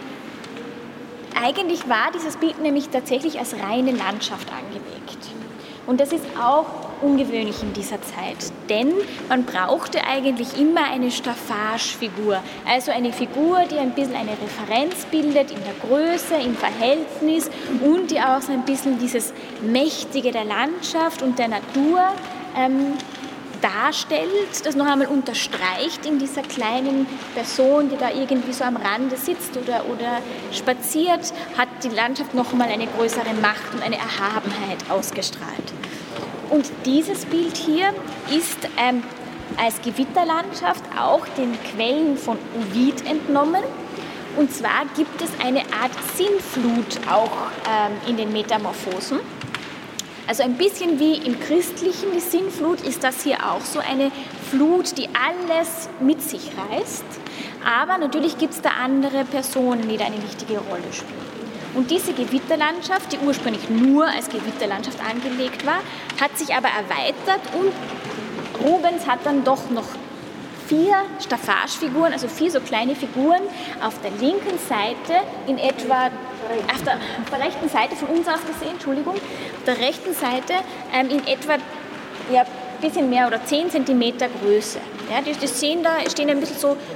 eigentlich war dieses Bild nämlich tatsächlich als reine Landschaft angelegt. Und das ist auch ungewöhnlich in dieser Zeit, denn man brauchte eigentlich immer eine Staffagefigur, also eine Figur, die ein bisschen eine Referenz bildet in der Größe, im Verhältnis und die auch so ein bisschen dieses Mächtige der Landschaft und der Natur ähm, darstellt, das noch einmal unterstreicht in dieser kleinen Person, die da irgendwie so am Rande sitzt oder, oder spaziert, hat die Landschaft noch einmal eine größere Macht und eine Erhabenheit ausgestrahlt. Und dieses Bild hier ist ähm, als Gewitterlandschaft auch den Quellen von Ovid entnommen. Und zwar gibt es eine Art Sinnflut auch ähm, in den Metamorphosen. Also ein bisschen wie im Christlichen die Sinnflut ist das hier auch so eine Flut, die alles mit sich reißt. Aber natürlich gibt es da andere Personen, die da eine wichtige Rolle spielen. Und diese Gewitterlandschaft, die ursprünglich nur als Gewitterlandschaft angelegt war, hat sich aber erweitert und Rubens hat dann doch noch vier Staffagefiguren, also vier so kleine Figuren auf der linken Seite in etwa, auf der, auf der rechten Seite von uns aus gesehen, Entschuldigung, auf der rechten Seite ähm, in etwa ja, ein bisschen mehr oder zehn Zentimeter Größe. Ja, die, die stehen da stehen ein bisschen so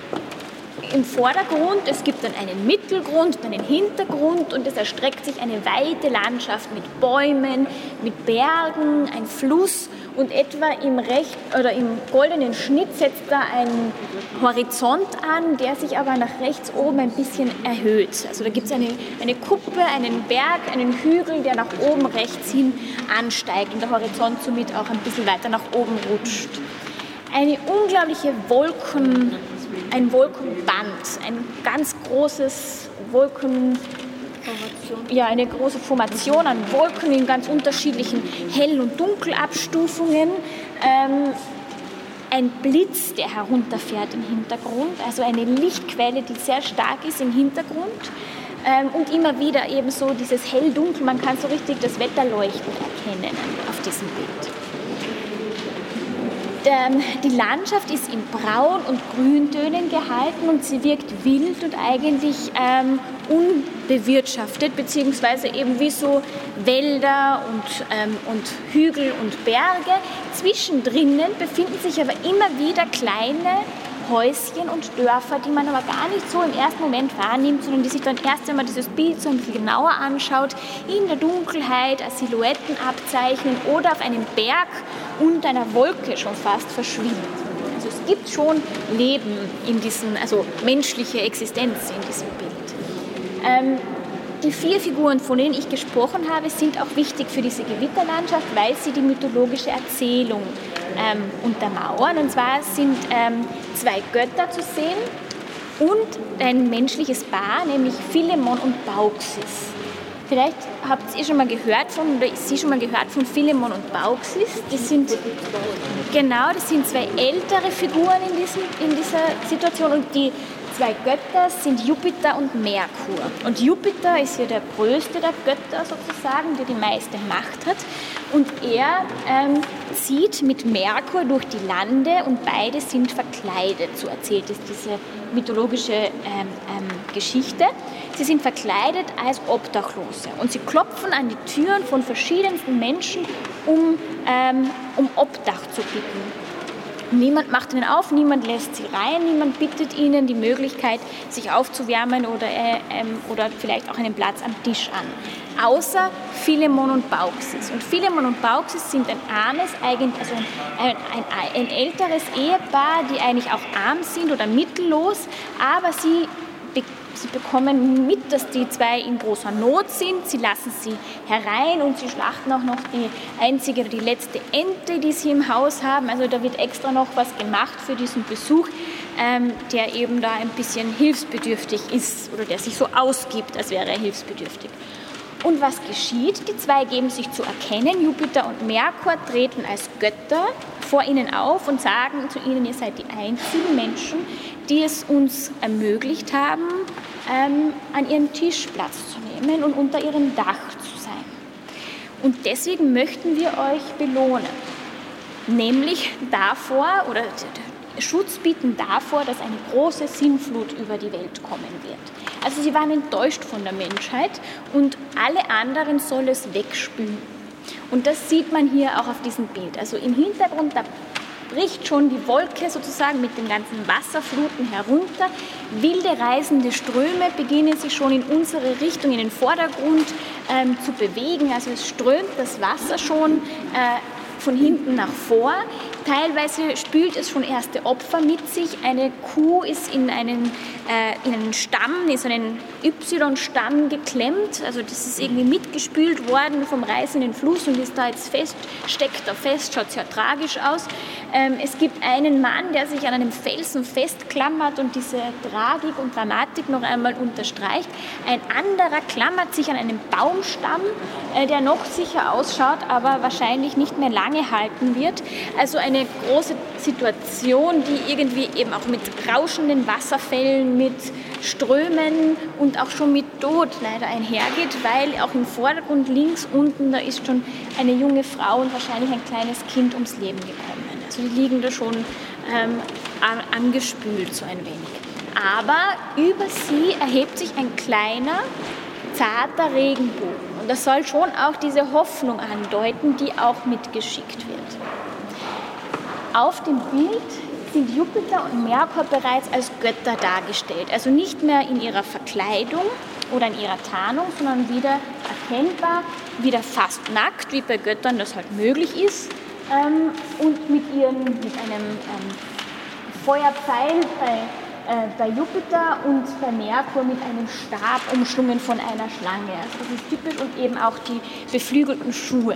im Vordergrund, es gibt dann einen Mittelgrund, dann einen Hintergrund und es erstreckt sich eine weite Landschaft mit Bäumen, mit Bergen, ein Fluss und etwa im recht oder im goldenen Schnitt setzt da ein Horizont an, der sich aber nach rechts oben ein bisschen erhöht. Also da gibt es eine, eine Kuppe, einen Berg, einen Hügel, der nach oben rechts hin ansteigt und der Horizont somit auch ein bisschen weiter nach oben rutscht. Eine unglaubliche Wolken Ein Wolkenband, ein ganz großes Wolken, ja, eine große Formation an Wolken in ganz unterschiedlichen Hell- und Dunkelabstufungen. Ähm, ein Blitz, der herunterfährt im Hintergrund, also eine Lichtquelle, die sehr stark ist im Hintergrund. Ähm, und immer wieder eben so dieses Hell-Dunkel, man kann so richtig das Wetterleuchten erkennen auf diesem Bild. Die Landschaft ist in Braun- und Grüntönen gehalten und sie wirkt wild und eigentlich ähm, unbewirtschaftet, beziehungsweise eben wie so Wälder und, ähm, und Hügel und Berge. Zwischendrin befinden sich aber immer wieder kleine Häuschen und Dörfer, die man aber gar nicht so im ersten Moment wahrnimmt, sondern die sich dann erst einmal dieses Bild so ein bisschen genauer anschaut, in der Dunkelheit als Silhouetten abzeichnen oder auf einem Berg unter einer Wolke schon fast verschwinden. Also es gibt schon Leben in diesem, also menschliche Existenz in diesem Bild. Ähm, Die vier Figuren, von denen ich gesprochen habe, sind auch wichtig für diese Gewitterlandschaft, weil sie die mythologische Erzählung ähm, untermauern. Und zwar sind ähm, zwei Götter zu sehen und ein menschliches Paar, nämlich Philemon und Bauxis. Vielleicht habt ihr schon mal gehört von, oder Sie schon mal gehört von Philemon und Bauxis. Die sind, genau, das sind zwei ältere Figuren in, diesem, in dieser Situation und die zwei Götter sind Jupiter und Merkur. Und Jupiter ist ja der größte der Götter sozusagen, der die meiste Macht hat. Und er ähm, zieht mit Merkur durch die Lande und beide sind verkleidet. So erzählt es diese mythologische ähm, ähm, Geschichte. Sie sind verkleidet als Obdachlose und sie klopfen an die Türen von verschiedensten Menschen, um, ähm, um Obdach zu bitten. Niemand macht ihnen auf, niemand lässt sie rein, niemand bittet ihnen die Möglichkeit, sich aufzuwärmen oder, äh, ähm, oder vielleicht auch einen Platz am Tisch an. Außer Philemon und Bauxis. Und Philemon und Bauxis sind ein armes, also ein, ein, ein älteres Ehepaar, die eigentlich auch arm sind oder mittellos, aber sie Sie bekommen mit, dass die zwei in großer Not sind. Sie lassen sie herein und sie schlachten auch noch die einzige oder die letzte Ente, die sie im Haus haben. Also da wird extra noch was gemacht für diesen Besuch, ähm, der eben da ein bisschen hilfsbedürftig ist oder der sich so ausgibt, als wäre er hilfsbedürftig. Und was geschieht? Die zwei geben sich zu erkennen. Jupiter und Merkur treten als Götter vor ihnen auf und sagen zu ihnen, ihr seid die einzigen Menschen, die es uns ermöglicht haben, ähm, an ihrem Tisch Platz zu nehmen und unter ihrem Dach zu sein. Und deswegen möchten wir euch belohnen, nämlich davor oder Schutz bieten davor, dass eine große Sintflut über die Welt kommen wird. Also sie waren enttäuscht von der Menschheit und alle anderen soll es wegspülen. Und das sieht man hier auch auf diesem Bild. Also im Hintergrund, da bricht schon die Wolke sozusagen mit den ganzen Wasserfluten herunter. Wilde reisende Ströme beginnen sich schon in unsere Richtung, in den Vordergrund ähm, zu bewegen. Also es strömt das Wasser schon äh, von hinten nach vor. Teilweise spült es schon erste Opfer mit sich. Eine Kuh ist in einen, äh, in einen Stamm, in so einen Y-Stamm geklemmt. Also das ist irgendwie mitgespült worden vom reißenden Fluss und ist da jetzt fest, steckt da fest, schaut sehr tragisch aus. Ähm, es gibt einen Mann, der sich an einem Felsen festklammert und diese Tragik und Dramatik noch einmal unterstreicht. Ein anderer klammert sich an einem Baumstamm, äh, der noch sicher ausschaut, aber wahrscheinlich nicht mehr lange halten wird. Also ein eine große Situation, die irgendwie eben auch mit rauschenden Wasserfällen, mit Strömen und auch schon mit Tod leider einhergeht, weil auch im Vordergrund links unten, da ist schon eine junge Frau und wahrscheinlich ein kleines Kind ums Leben gekommen. Also die liegen da schon ähm, angespült so ein wenig. Aber über sie erhebt sich ein kleiner, zarter Regenbogen. Und das soll schon auch diese Hoffnung andeuten, die auch mitgeschickt wird. Auf dem Bild sind Jupiter und Merkur bereits als Götter dargestellt. Also nicht mehr in ihrer Verkleidung oder in ihrer Tarnung, sondern wieder erkennbar, wieder fast nackt, wie bei Göttern das halt möglich ist. Ähm, und mit, ihren, mit einem ähm, Feuerpfeil bei, äh, bei Jupiter und bei Merkur mit einem Stab umschlungen von einer Schlange. Also das ist typisch und eben auch die beflügelten Schuhe.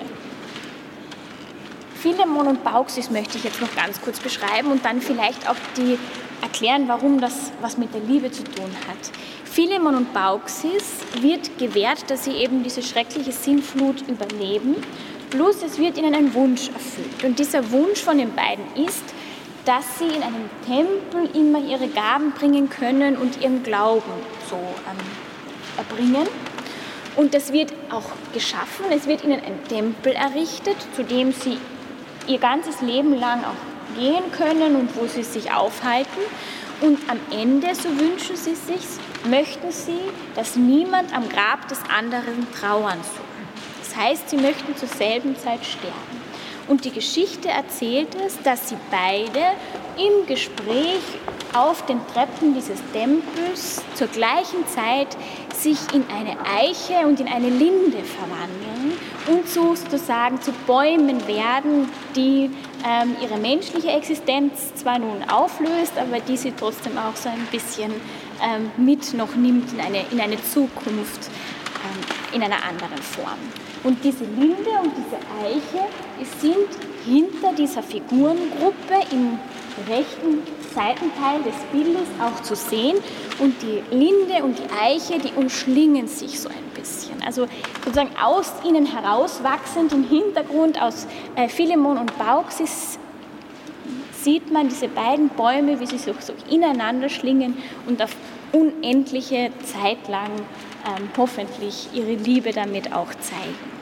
Philemon und Bauxis möchte ich jetzt noch ganz kurz beschreiben und dann vielleicht auch die erklären, warum das was mit der Liebe zu tun hat. Philemon und Bauxis wird gewährt, dass sie eben diese schreckliche Sintflut überleben, plus es wird ihnen ein Wunsch erfüllt. Und dieser Wunsch von den beiden ist, dass sie in einem Tempel immer ihre Gaben bringen können und ihren Glauben so ähm, erbringen. Und das wird auch geschaffen. Es wird ihnen ein Tempel errichtet, zu dem sie ihr ganzes Leben lang auch gehen können und wo sie sich aufhalten. Und am Ende, so wünschen sie sich, möchten sie, dass niemand am Grab des anderen trauern soll. Das heißt, sie möchten zur selben Zeit sterben. Und die Geschichte erzählt es, dass sie beide im Gespräch auf den Treppen dieses Tempels zur gleichen Zeit sich in eine Eiche und in eine Linde verwandeln und so sozusagen zu Bäumen werden, die ähm, ihre menschliche Existenz zwar nun auflöst, aber die sie trotzdem auch so ein bisschen ähm, mit noch nimmt in eine, in eine Zukunft ähm, in einer anderen Form. Und diese Linde und diese Eiche sind hinter dieser Figurengruppe im rechten Seitenteil des Bildes auch zu sehen. Und die Linde und die Eiche, die umschlingen sich so ein bisschen. Also sozusagen aus ihnen herauswachsend im Hintergrund aus äh, Philemon und Bauxis sieht man diese beiden Bäume, wie sie sich so ineinander schlingen und auf unendliche Zeit lang ähm, hoffentlich ihre Liebe damit auch zeigen.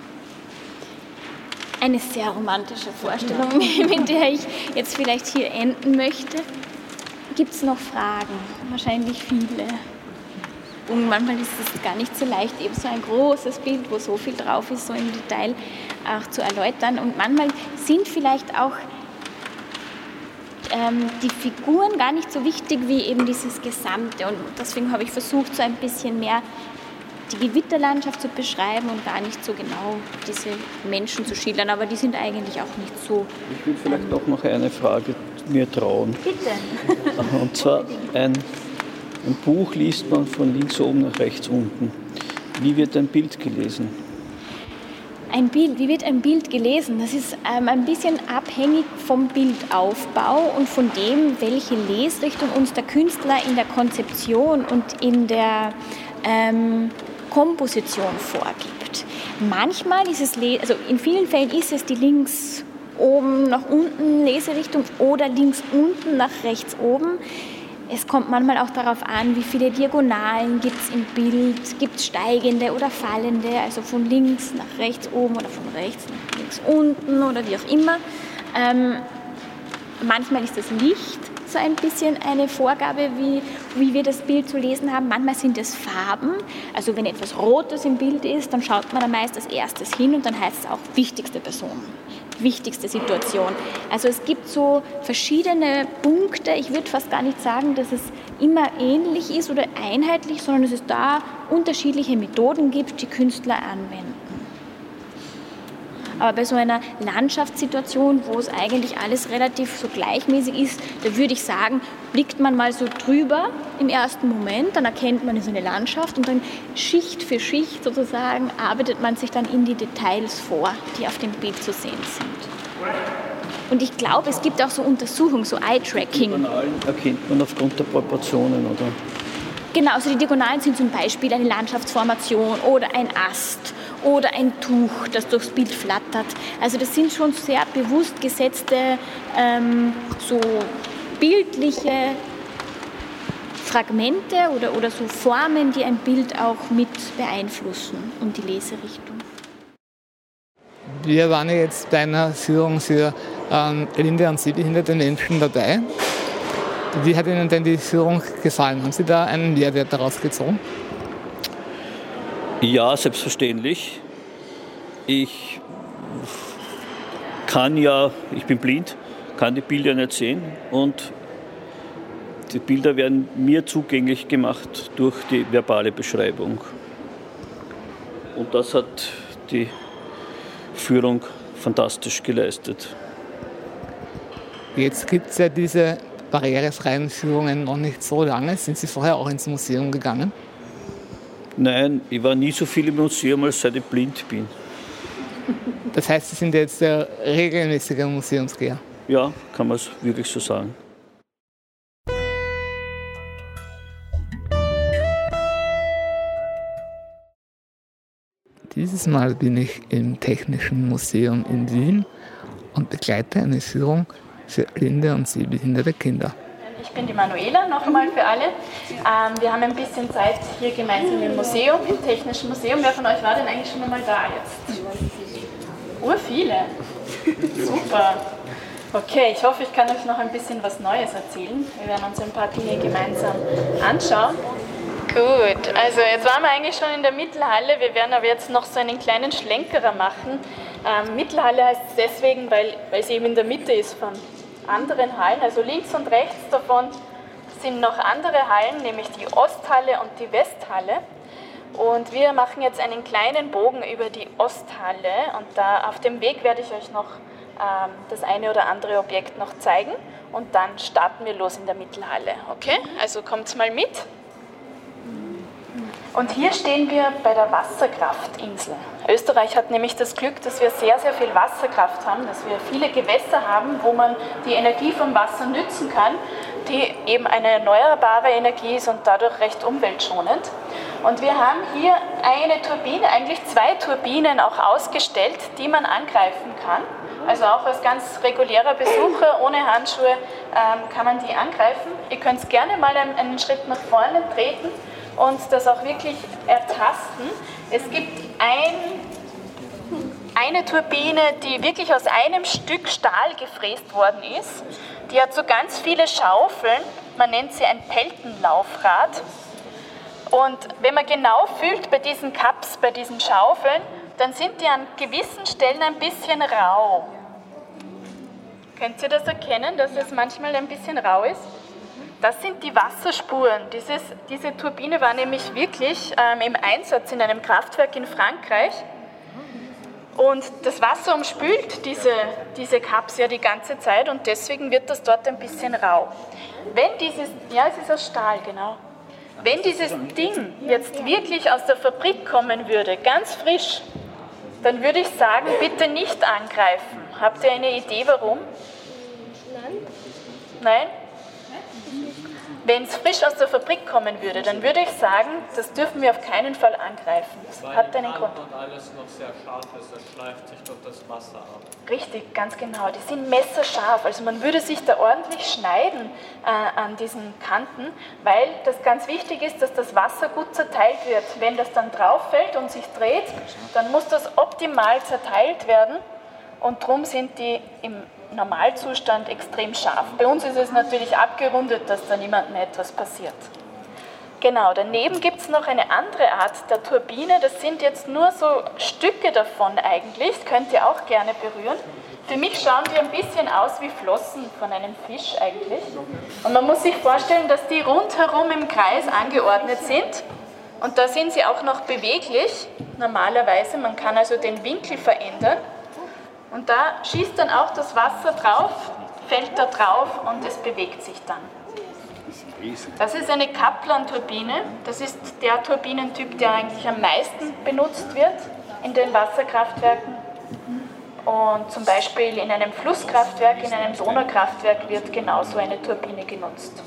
Eine sehr romantische Vorstellung, mit der ich jetzt vielleicht hier enden möchte. Gibt es noch Fragen? Wahrscheinlich viele. Und manchmal ist es gar nicht so leicht, eben so ein großes Bild, wo so viel drauf ist, so im Detail auch zu erläutern. Und manchmal sind vielleicht auch ähm, die Figuren gar nicht so wichtig wie eben dieses Gesamte. Und deswegen habe ich versucht, so ein bisschen mehr die Gewitterlandschaft zu beschreiben und gar nicht so genau diese Menschen zu schildern. Aber die sind eigentlich auch nicht so... Ich will vielleicht doch noch eine Frage mir trauen. Bitte. Und zwar, ein, ein Buch liest man von links oben nach rechts unten. Wie wird ein Bild gelesen? Ein Bild, wie wird ein Bild gelesen? Das ist ähm, ein bisschen abhängig vom Bildaufbau und von dem, welche Lesrichtung uns der Künstler in der Konzeption und in der ähm, Komposition vorgibt. Manchmal ist es, also in vielen Fällen ist es die links oben nach unten Leserichtung oder links unten nach rechts oben. Es kommt manchmal auch darauf an, wie viele Diagonalen gibt es im Bild, gibt es steigende oder fallende, also von links nach rechts oben oder von rechts nach links unten oder wie auch immer. Ähm, manchmal ist das Licht so ein bisschen eine Vorgabe, wie, wie wir das Bild zu lesen haben. Manchmal sind es Farben, also wenn etwas Rotes im Bild ist, dann schaut man da meist als erstes hin und dann heißt es auch wichtigste Person. Wichtigste Situation. Also es gibt so verschiedene Punkte. Ich würde fast gar nicht sagen, dass es immer ähnlich ist oder einheitlich, sondern dass es da unterschiedliche Methoden gibt, die Künstler anwenden. Aber bei so einer Landschaftssituation, wo es eigentlich alles relativ so gleichmäßig ist, da würde ich sagen, blickt man mal so drüber im ersten Moment, dann erkennt man, es ist eine Landschaft und dann Schicht für Schicht sozusagen arbeitet man sich dann in die Details vor, die auf dem Bild zu sehen sind. Und ich glaube, es gibt auch so Untersuchungen, so Eye-Tracking. Die Diagonalen erkennt man aufgrund der Proportionen, oder? Genau, also die Diagonalen sind zum Beispiel eine Landschaftsformation oder ein Ast oder ein Tuch, das durchs Bild flattert. Also das sind schon sehr bewusst gesetzte, ähm, so bildliche Fragmente oder, oder so Formen, die ein Bild auch mit beeinflussen und die Leserichtung. Wir waren jetzt bei einer Führung für ähm, blinde und sehbehinderte Menschen dabei. Wie hat Ihnen denn die Führung gefallen? Haben Sie da einen Mehrwert daraus gezogen? Ja, selbstverständlich. Ich kann ja, ich bin blind, kann die Bilder nicht sehen und die Bilder werden mir zugänglich gemacht durch die verbale Beschreibung. Und das hat die Führung fantastisch geleistet. Jetzt gibt es ja diese barrierefreien Führungen noch nicht so lange. Sind Sie vorher auch ins Museum gegangen? Nein, ich war nie so viel im Museum, als seit ich blind bin. Das heißt, Sie sind jetzt der regelmäßige Museumsgeher? Ja, kann man es wirklich so sagen. Dieses Mal bin ich im Technischen Museum in Wien und begleite eine Führung für blinde und sehbehinderte Kinder. Ich bin die Manuela, noch einmal für alle. Ähm, wir haben ein bisschen Zeit hier gemeinsam im Museum, im Technischen Museum. Wer von euch war denn eigentlich schon einmal da jetzt? Ur viele. Super. Okay, ich hoffe, ich kann euch noch ein bisschen was Neues erzählen. Wir werden uns ein paar Dinge gemeinsam anschauen. Gut, also jetzt waren wir eigentlich schon in der Mittelhalle. Wir werden aber jetzt noch so einen kleinen Schlenkerer machen. Ähm, Mittelhalle heißt es deswegen, weil, weil sie eben in der Mitte ist von anderen Hallen. Also links und rechts davon sind noch andere Hallen, nämlich die Osthalle und die Westhalle. Und wir machen jetzt einen kleinen Bogen über die Osthalle und da auf dem Weg werde ich euch noch ähm, das eine oder andere Objekt noch zeigen und dann starten wir los in der Mittelhalle. Okay, also kommt mal mit. Und hier stehen wir bei der Wasserkraftinsel. Österreich hat nämlich das Glück, dass wir sehr, sehr viel Wasserkraft haben, dass wir viele Gewässer haben, wo man die Energie vom Wasser nützen kann, die eben eine erneuerbare Energie ist und dadurch recht umweltschonend. Und wir haben hier eine Turbine, eigentlich zwei Turbinen auch ausgestellt, die man angreifen kann. Also auch als ganz regulärer Besucher ohne Handschuhe ähm, kann man die angreifen. Ihr könnt gerne mal einen, einen Schritt nach vorne treten und das auch wirklich ertasten. Es gibt ein, eine Turbine, die wirklich aus einem Stück Stahl gefräst worden ist. Die hat so ganz viele Schaufeln, man nennt sie ein Peltenlaufrad. Und wenn man genau fühlt bei diesen Cups, bei diesen Schaufeln, dann sind die an gewissen Stellen ein bisschen rau. Könnt ihr das erkennen, dass es manchmal ein bisschen rau ist? Das sind die Wasserspuren. Dieses, diese Turbine war nämlich wirklich ähm, im Einsatz in einem Kraftwerk in Frankreich. Und das Wasser umspült diese, diese Cups ja die ganze Zeit und deswegen wird das dort ein bisschen rau. Wenn dieses, ja, es ist aus Stahl, genau. Wenn dieses Ding jetzt wirklich aus der Fabrik kommen würde, ganz frisch, dann würde ich sagen, bitte nicht angreifen. Habt ihr eine Idee, warum? Nein. Nein? Wenn es frisch aus der Fabrik kommen würde, dann würde ich sagen, das dürfen wir auf keinen Fall angreifen. Das hat einen Grund. Und alles noch sehr scharf ist, das schleift sich durch das Wasser ab. Richtig, ganz genau. Die sind messerscharf. Also man würde sich da ordentlich schneiden äh, an diesen Kanten, weil das ganz wichtig ist, dass das Wasser gut zerteilt wird. Wenn das dann drauf fällt und sich dreht, dann muss das optimal zerteilt werden und darum sind die im Normalzustand extrem scharf. Bei uns ist es natürlich abgerundet, dass da niemandem etwas passiert. Genau, daneben gibt es noch eine andere Art der Turbine. Das sind jetzt nur so Stücke davon eigentlich. Das könnt ihr auch gerne berühren. Für mich schauen die ein bisschen aus wie Flossen von einem Fisch eigentlich. Und man muss sich vorstellen, dass die rundherum im Kreis angeordnet sind. Und da sind sie auch noch beweglich, normalerweise. Man kann also den Winkel verändern. Und da schießt dann auch das Wasser drauf, fällt da drauf und es bewegt sich dann. Das ist eine Kaplan-Turbine. Das ist der Turbinentyp, der eigentlich am meisten benutzt wird in den Wasserkraftwerken. Und zum Beispiel in einem Flusskraftwerk, in einem Donaukraftwerk wird genauso eine Turbine genutzt.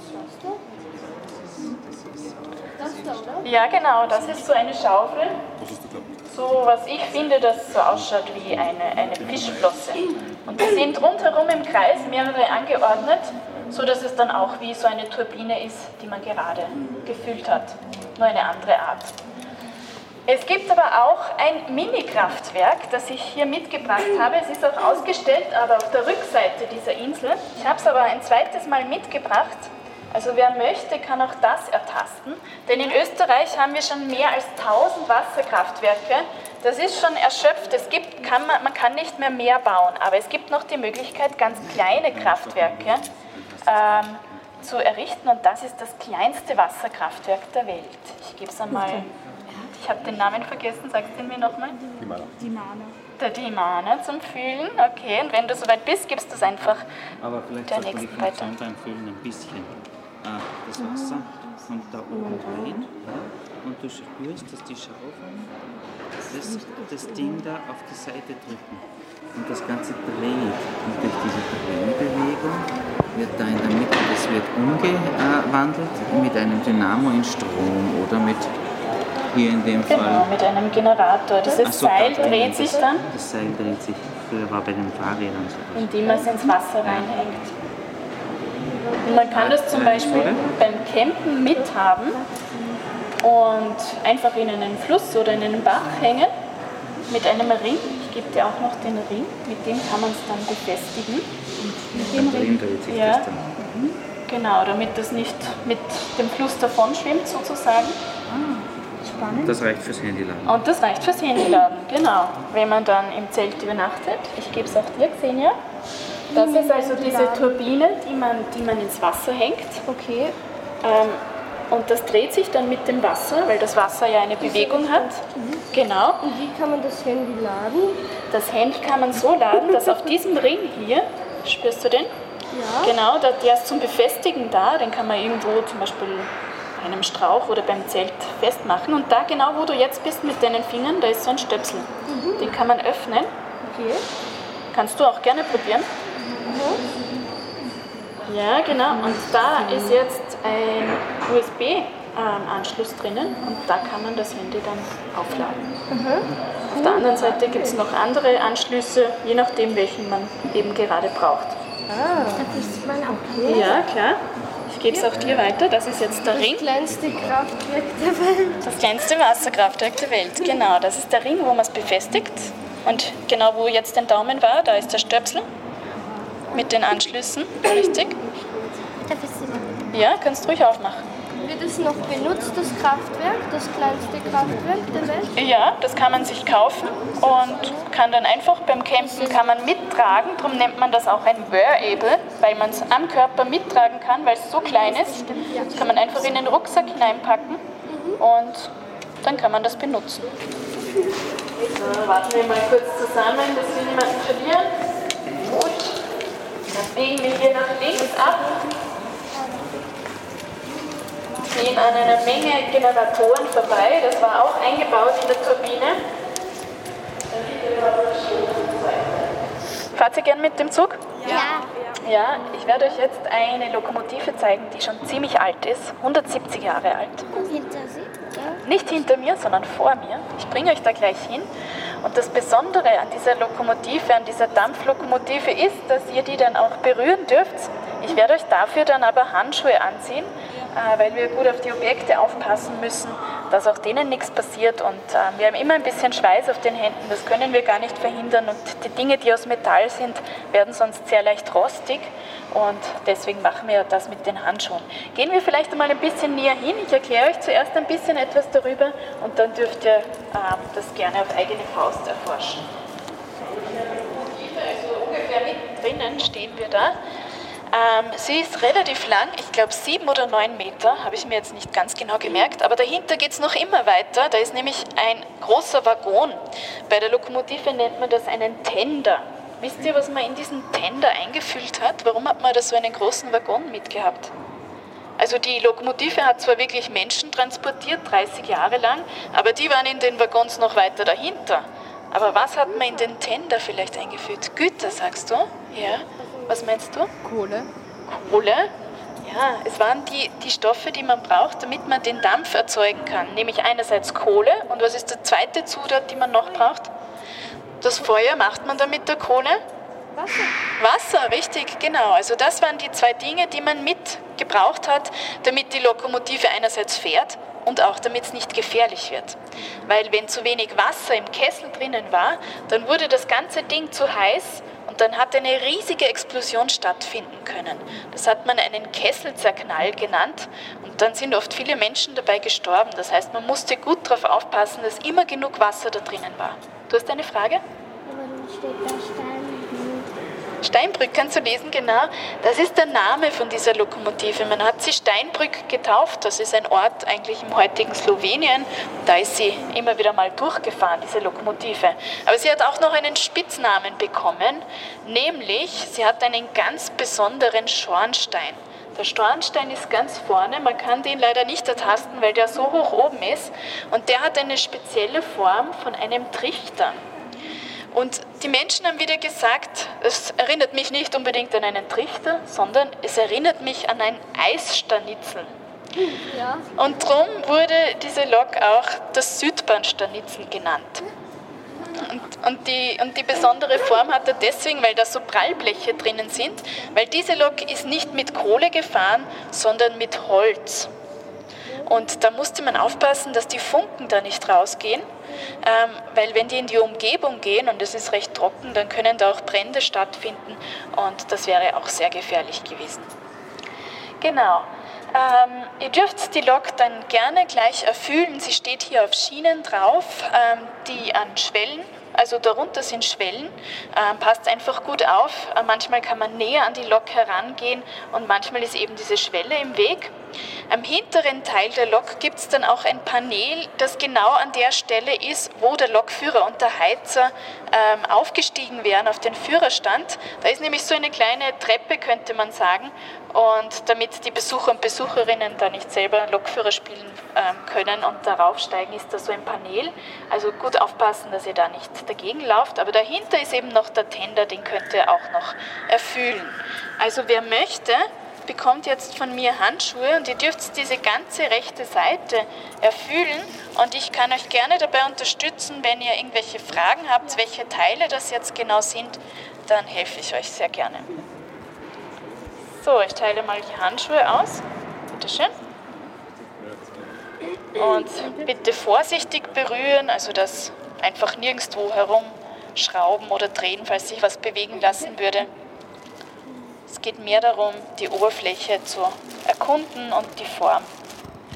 Ja, genau, das ist so eine Schaufel. So, was ich finde, das so ausschaut wie eine, eine Fischflosse. Und die sind rundherum im Kreis mehrere angeordnet, so dass es dann auch wie so eine Turbine ist, die man gerade gefüllt hat. Nur eine andere Art. Es gibt aber auch ein Mini-Kraftwerk, das ich hier mitgebracht habe. Es ist auch ausgestellt, aber auf der Rückseite dieser Insel. Ich habe es aber ein zweites Mal mitgebracht. Also wer möchte, kann auch das ertasten. Denn in Österreich haben wir schon mehr als tausend Wasserkraftwerke. Das ist schon erschöpft. Es gibt, kann man, man kann nicht mehr mehr bauen, aber es gibt noch die Möglichkeit, ganz kleine Kraftwerke ähm, zu errichten. Und das ist das kleinste Wasserkraftwerk der Welt. Ich gebe es einmal, ich habe den Namen vergessen, sagst du ihn mir nochmal? Dimana. Dimana. Der Dimana zum Füllen, okay. Und wenn du soweit bist, gibst du es einfach Aber vielleicht der sollte die nächsten weiter. Funktion beim Füllen ein bisschen äh, das Wasser von da oben rein, ja, und du spürst, dass die Schrauben das, das Ding da auf die Seite drücken und das Ganze dreht. Und durch diese Drehbewegung wird da in der Mitte, das wird umgewandelt mit einem Dynamo in Strom oder mit hier in dem genau, Fall. mit einem Generator. Dieses so, Seil da dreht sich dann, Das Seil dreht sich, früher war bei den Fahrrädern so. indem man es ins Wasser reinhängt. Und man kann das zum Beispiel beim Campen mithaben und einfach in einen Fluss oder in einen Bach hängen mit einem Ring. Ich gebe dir auch noch den Ring, mit dem kann man es dann befestigen. Mit dem Ring dreht sich ja. das dann. Genau, damit das nicht mit dem Fluss davon schwimmt sozusagen. Spannend. Das reicht fürs Handyladen. Und das reicht fürs Handyladen, genau. Wenn man dann im Zelt übernachtet. Ich gebe es auch dir, Xenia. Das ist also diese Turbine, die man, die man ins Wasser hängt. Okay. Ähm, und das dreht sich dann mit dem Wasser, weil das Wasser ja eine Bewegung hat. Mhm. Genau. Und wie kann man das Handy laden? Das Handy kann man so laden, dass auf diesem Ring hier, spürst du den? Ja. Genau, der, der ist zum Befestigen da. Den kann man irgendwo zum Beispiel bei einem Strauch oder beim Zelt festmachen. Und da genau, wo du jetzt bist mit deinen Fingern, da ist so ein Stöpsel. Mhm. Den kann man öffnen. Okay. Kannst du auch gerne probieren. Ja, genau. Und da ist jetzt ein U S B-Anschluss drinnen und da kann man das Handy dann aufladen. Mhm. Auf der anderen Seite gibt es noch andere Anschlüsse, je nachdem, welchen man eben gerade braucht. Ah, das ist mein okay. Ja, klar. Ich gebe es auch dir weiter. Das ist jetzt der das Ring. Das kleinste Kraftwerk der Welt. Das kleinste Wasserkraftwerk der Welt, genau. Das ist der Ring, wo man es befestigt. Und genau wo jetzt dein Daumen war, da ist der Stöpsel mit den Anschlüssen. Richtig? Ja, kannst du ruhig aufmachen. Wird es noch benutzt, das Kraftwerk, das kleinste Kraftwerk der Welt? Ja, das kann man sich kaufen und kann dann einfach beim Campen kann man mittragen. Darum nennt man das auch ein Wearable, weil man es am Körper mittragen kann, weil es so klein ist. Das kann man einfach in den Rucksack hineinpacken und dann kann man das benutzen. So, warten wir mal kurz zusammen, dass wir niemanden verlieren. Gut. Dann biegen wir hier nach links ab. Gehen an einer Menge Generatoren vorbei. Das war auch eingebaut in der Turbine. Fahrt ihr gern mit dem Zug? Ja. Ja, ich werde euch jetzt eine Lokomotive zeigen, die schon ziemlich alt ist, hundertsiebzig Jahre alt. Hinter Sie? Nicht hinter mir, sondern vor mir. Ich bringe euch da gleich hin. Und das Besondere an dieser Lokomotive, an dieser Dampflokomotive ist, dass ihr die dann auch berühren dürft. Ich werde euch dafür dann aber Handschuhe anziehen, weil wir gut auf die Objekte aufpassen müssen, dass auch denen nichts passiert. Und wir haben immer ein bisschen Schweiß auf den Händen, das können wir gar nicht verhindern. Und die Dinge, die aus Metall sind, werden sonst sehr leicht rostig. Und deswegen machen wir das mit den Handschuhen. Gehen wir vielleicht einmal ein bisschen näher hin. Ich erkläre euch zuerst ein bisschen etwas darüber und dann dürft ihr ähm, das gerne auf eigene Faust erforschen. Also ungefähr mittendrin stehen wir da. Ähm, sie ist relativ lang, ich glaube sieben oder neun Meter, habe ich mir jetzt nicht ganz genau gemerkt, aber dahinter geht es noch immer weiter. Da ist nämlich ein großer Waggon. Bei der Lokomotive nennt man das einen Tender. Wisst ihr, was man in diesen Tender eingefüllt hat? Warum hat man da so einen großen Waggon mitgehabt? Also die Lokomotive hat zwar wirklich Menschen transportiert, dreißig Jahre lang, aber die waren in den Waggons noch weiter dahinter. Aber was hat man in den Tender vielleicht eingefüllt? Güter, sagst du? Ja. Was meinst du? Kohle. Kohle? Ja, es waren die, die Stoffe, die man braucht, damit man den Dampf erzeugen kann. Nämlich einerseits Kohle und was ist die zweite Zutat, die man noch braucht? Das Feuer macht man dann mit der Kohle? Wasser. Wasser, richtig, genau. Also das waren die zwei Dinge, die man mitgebraucht hat, damit die Lokomotive einerseits fährt und auch damit es nicht gefährlich wird. Weil wenn zu wenig Wasser im Kessel drinnen war, dann wurde das ganze Ding zu heiß und dann hat eine riesige Explosion stattfinden können. Das hat man einen Kesselzerknall genannt und dann sind oft viele Menschen dabei gestorben. Das heißt, man musste gut darauf aufpassen, dass immer genug Wasser da drinnen war. Du hast eine Frage? Warum steht da Steinbrück? Steinbrück kannst du lesen, genau. Das ist der Name von dieser Lokomotive. Man hat sie Steinbrück getauft. Das ist ein Ort eigentlich im heutigen Slowenien. Da ist sie immer wieder mal durchgefahren, diese Lokomotive. Aber sie hat auch noch einen Spitznamen bekommen, nämlich sie hat einen ganz besonderen Schornstein. Der Schornstein ist ganz vorne, man kann den leider nicht ertasten, weil der so hoch oben ist. Und der hat eine spezielle Form von einem Trichter. Und die Menschen haben wieder gesagt, es erinnert mich nicht unbedingt an einen Trichter, sondern es erinnert mich an ein Eisstanitzel. Ja. Und darum wurde diese Lok auch das Südbahnstanitzel genannt. Und, und, die, und die besondere Form hat er deswegen, weil da so Prallbleche drinnen sind, weil diese Lok ist nicht mit Kohle gefahren, sondern mit Holz. Und da musste man aufpassen, dass die Funken da nicht rausgehen, ähm, weil wenn die in die Umgebung gehen und es ist recht trocken, dann können da auch Brände stattfinden und das wäre auch sehr gefährlich gewesen. Genau. Ähm, ihr dürft die Lok dann gerne gleich erfüllen. Sie steht hier auf Schienen drauf, ähm, die an Schwellen, also darunter sind Schwellen. Ähm, passt einfach gut auf. Äh, manchmal kann man näher an die Lok herangehen und manchmal ist eben diese Schwelle im Weg. Am hinteren Teil der Lok gibt es dann auch ein Panel, das genau an der Stelle ist, wo der Lokführer und der Heizer ähm, aufgestiegen wären auf den Führerstand. Da ist nämlich so eine kleine Treppe, könnte man sagen. Und damit die Besucher und Besucherinnen da nicht selber Lokführer spielen ähm, können und darauf steigen, ist da so ein Panel. Also gut aufpassen, dass ihr da nicht dagegen lauft. Aber dahinter ist eben noch der Tender, den könnt ihr auch noch erfüllen. Also wer möchte, bekommt jetzt von mir Handschuhe und ihr dürft diese ganze rechte Seite erfüllen und ich kann euch gerne dabei unterstützen, wenn ihr irgendwelche Fragen habt, welche Teile das jetzt genau sind, dann helfe ich euch sehr gerne. So, ich teile mal die Handschuhe aus. Bitte schön. Und bitte vorsichtig berühren, also das einfach nirgendwo herumschrauben oder drehen, falls sich was bewegen lassen würde. Es geht mehr darum, die Oberfläche zu erkunden und die Form.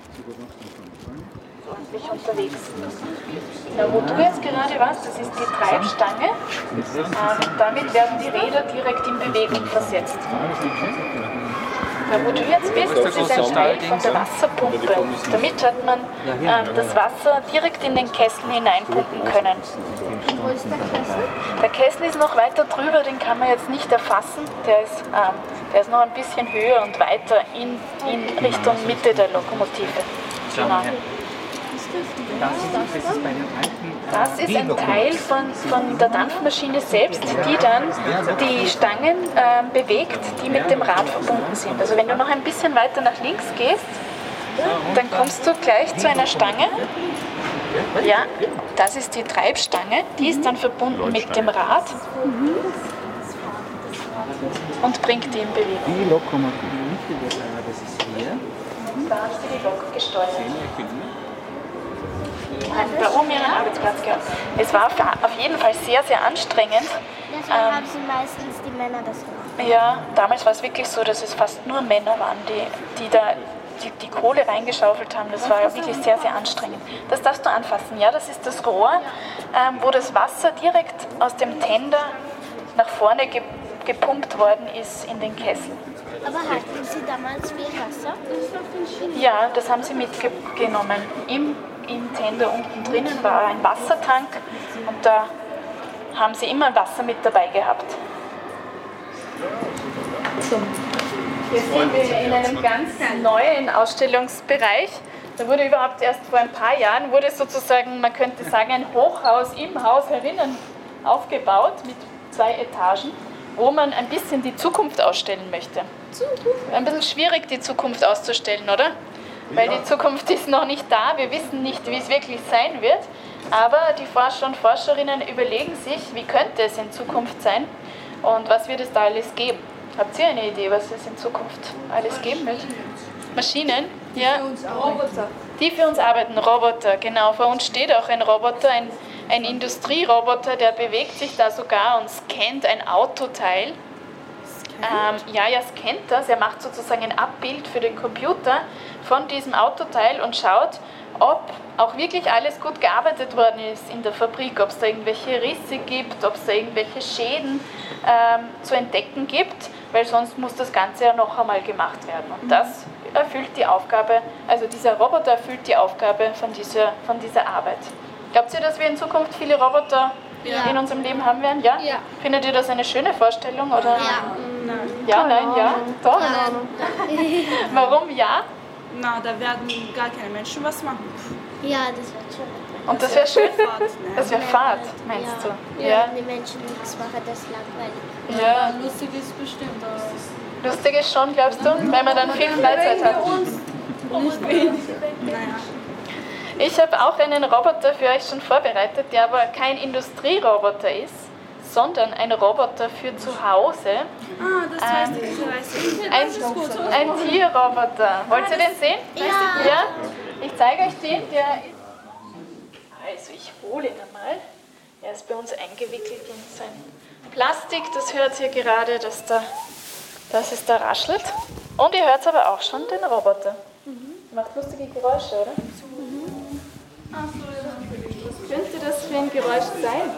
verlässlich unterwegs. Da, wo du jetzt gerade warst, das ist die Treibstange. Ähm, damit werden die Räder direkt in Bewegung versetzt. Da, wo du jetzt bist, das ist ein Teil von der Wasserpumpe. Damit hat man ähm, das Wasser direkt in den Kessel hineinpumpen können. Wo ist der Kessel? Der Kessel ist noch weiter drüber, den kann man jetzt nicht erfassen. Der ist, ähm, der ist noch ein bisschen höher und weiter in, in Richtung Mitte der Lokomotive. Genau. Das ist ein Teil von, von der Dampfmaschine selbst, die dann die Stangen äh, bewegt, die mit dem Rad verbunden sind. Also wenn du noch ein bisschen weiter nach links gehst, dann kommst du gleich zu einer Stange. Ja, das ist die Treibstange, die ist dann verbunden mit dem Rad und bringt die in Bewegung. Die Lokomotive, das ist hier. Da hast du die Lok gesteuert. Bei oben ihren Arbeitsplatz gehabt. Es war auf jeden Fall sehr, sehr anstrengend. Deswegen ähm, haben sie meistens die Männer das gemacht. Ja, damals war es wirklich so, dass es fast nur Männer waren, die, die da die, die Kohle reingeschaufelt haben. Das war ja wirklich sehr, sehr anstrengend. Das darfst du anfassen. Ja, das ist das Rohr, ähm, wo das Wasser direkt aus dem Tender nach vorne ge gepumpt worden ist in den Kessel. Aber hatten Sie damals viel Wasser? Ja, das haben sie mitgenommen. Im, im Tender unten drinnen war ein Wassertank und da haben sie immer Wasser mit dabei gehabt. So. Hier sind wir in einem ganz neuen Ausstellungsbereich. Da wurde überhaupt erst vor ein paar Jahren, wurde sozusagen, man könnte sagen, ein Hochhaus im Haus herinnen aufgebaut mit zwei Etagen, wo man ein bisschen die Zukunft ausstellen möchte. Ein bisschen schwierig, die Zukunft auszustellen, oder? Weil die Zukunft ist noch nicht da, wir wissen nicht, wie es wirklich sein wird, aber die Forscher und Forscherinnen überlegen sich, wie könnte es in Zukunft sein und was wird es da alles geben. Habt ihr eine Idee, was es in Zukunft alles geben wird? Maschinen? Ja. Roboter. Die für uns arbeiten, Roboter, genau. Vor uns steht auch ein Roboter, ein, ein Industrieroboter, der bewegt sich da sogar und scannt ein Autoteil. Ähm, ja, er scannt das, er macht sozusagen ein Abbild für den Computer von diesem Autoteil und schaut, ob auch wirklich alles gut gearbeitet worden ist in der Fabrik, ob es da irgendwelche Risse gibt, ob es da irgendwelche Schäden ähm, zu entdecken gibt, weil sonst muss das Ganze ja noch einmal gemacht werden. Und das erfüllt die Aufgabe, also dieser Roboter erfüllt die Aufgabe von dieser, von dieser Arbeit. Glaubt ihr, dass wir in Zukunft viele Roboter ja. in unserem Leben haben werden? Ja? Ja. Findet ihr das eine schöne Vorstellung? Oder? Ja. Nein. Ja, nein, ja, doch. Warum ja? Na, da werden gar keine Menschen was machen. Ja, das wird schon. Und das wäre schön? Das wäre Fahrt, meinst ja. du? Ja, ja, wenn die Menschen nichts machen, das ist langweilig. Ja, ja lustig ist bestimmt auch. Lustig ist schon, glaubst du? Weil man dann viel Freizeit hat. Nicht wenig. Naja. Ich habe auch einen Roboter für euch schon vorbereitet, der aber kein Industrieroboter ist, sondern ein Roboter für zu Hause. Ah, das weiß ähm, ich, das weiß ich. Ein, ein Tierroboter. Wollt ihr den sehen? Ja. Ja? Ich zeige euch den, der ist... Also ich hole ihn einmal. Er ist bei uns eingewickelt in sein Plastik. Das hört ihr gerade, dass, da, dass es da raschelt. Und ihr hört aber auch schon den Roboter. Mhm. Macht lustige Geräusche, oder? Mhm. Ach so, ja. Was könnte das für ein Geräusch sein?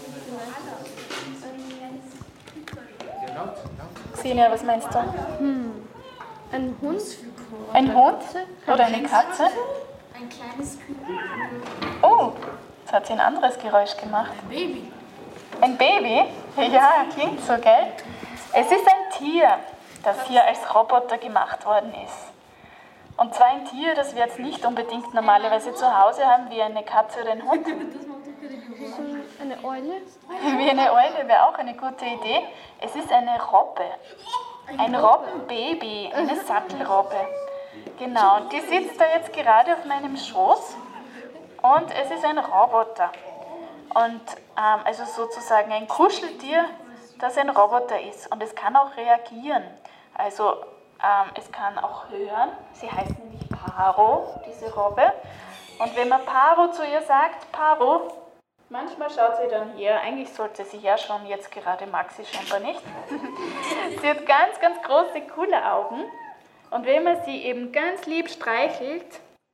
Xenia, was meinst du? Hm. Ein Hund? Ein Hund? Oder eine Katze? Ein kleines Küken. Oh, jetzt hat sie ein anderes Geräusch gemacht. Ein Baby. Ein Baby? Ja, klingt so, gell? Es ist ein Tier, das hier als Roboter gemacht worden ist. Und zwar ein Tier, das wir jetzt nicht unbedingt normalerweise zu Hause haben, wie eine Katze oder ein Hund. Eine Eule? Wie eine Eule wäre auch eine gute Idee. Es ist eine Robbe. Ein Robbenbaby, eine Sattelrobbe. Genau, und die sitzt da jetzt gerade auf meinem Schoß. Und es ist ein Roboter. Und ähm, also sozusagen ein Kuscheltier, das ein Roboter ist. Und es kann auch reagieren. Also ähm, es kann auch hören. Sie heißt nämlich Paro, diese Robbe. Und wenn man Paro zu ihr sagt, Paro, manchmal schaut sie dann her, eigentlich sollte sie herschauen, jetzt gerade mag sie scheinbar nicht. Sie hat ganz, ganz große, coole Augen und wenn man sie eben ganz lieb streichelt,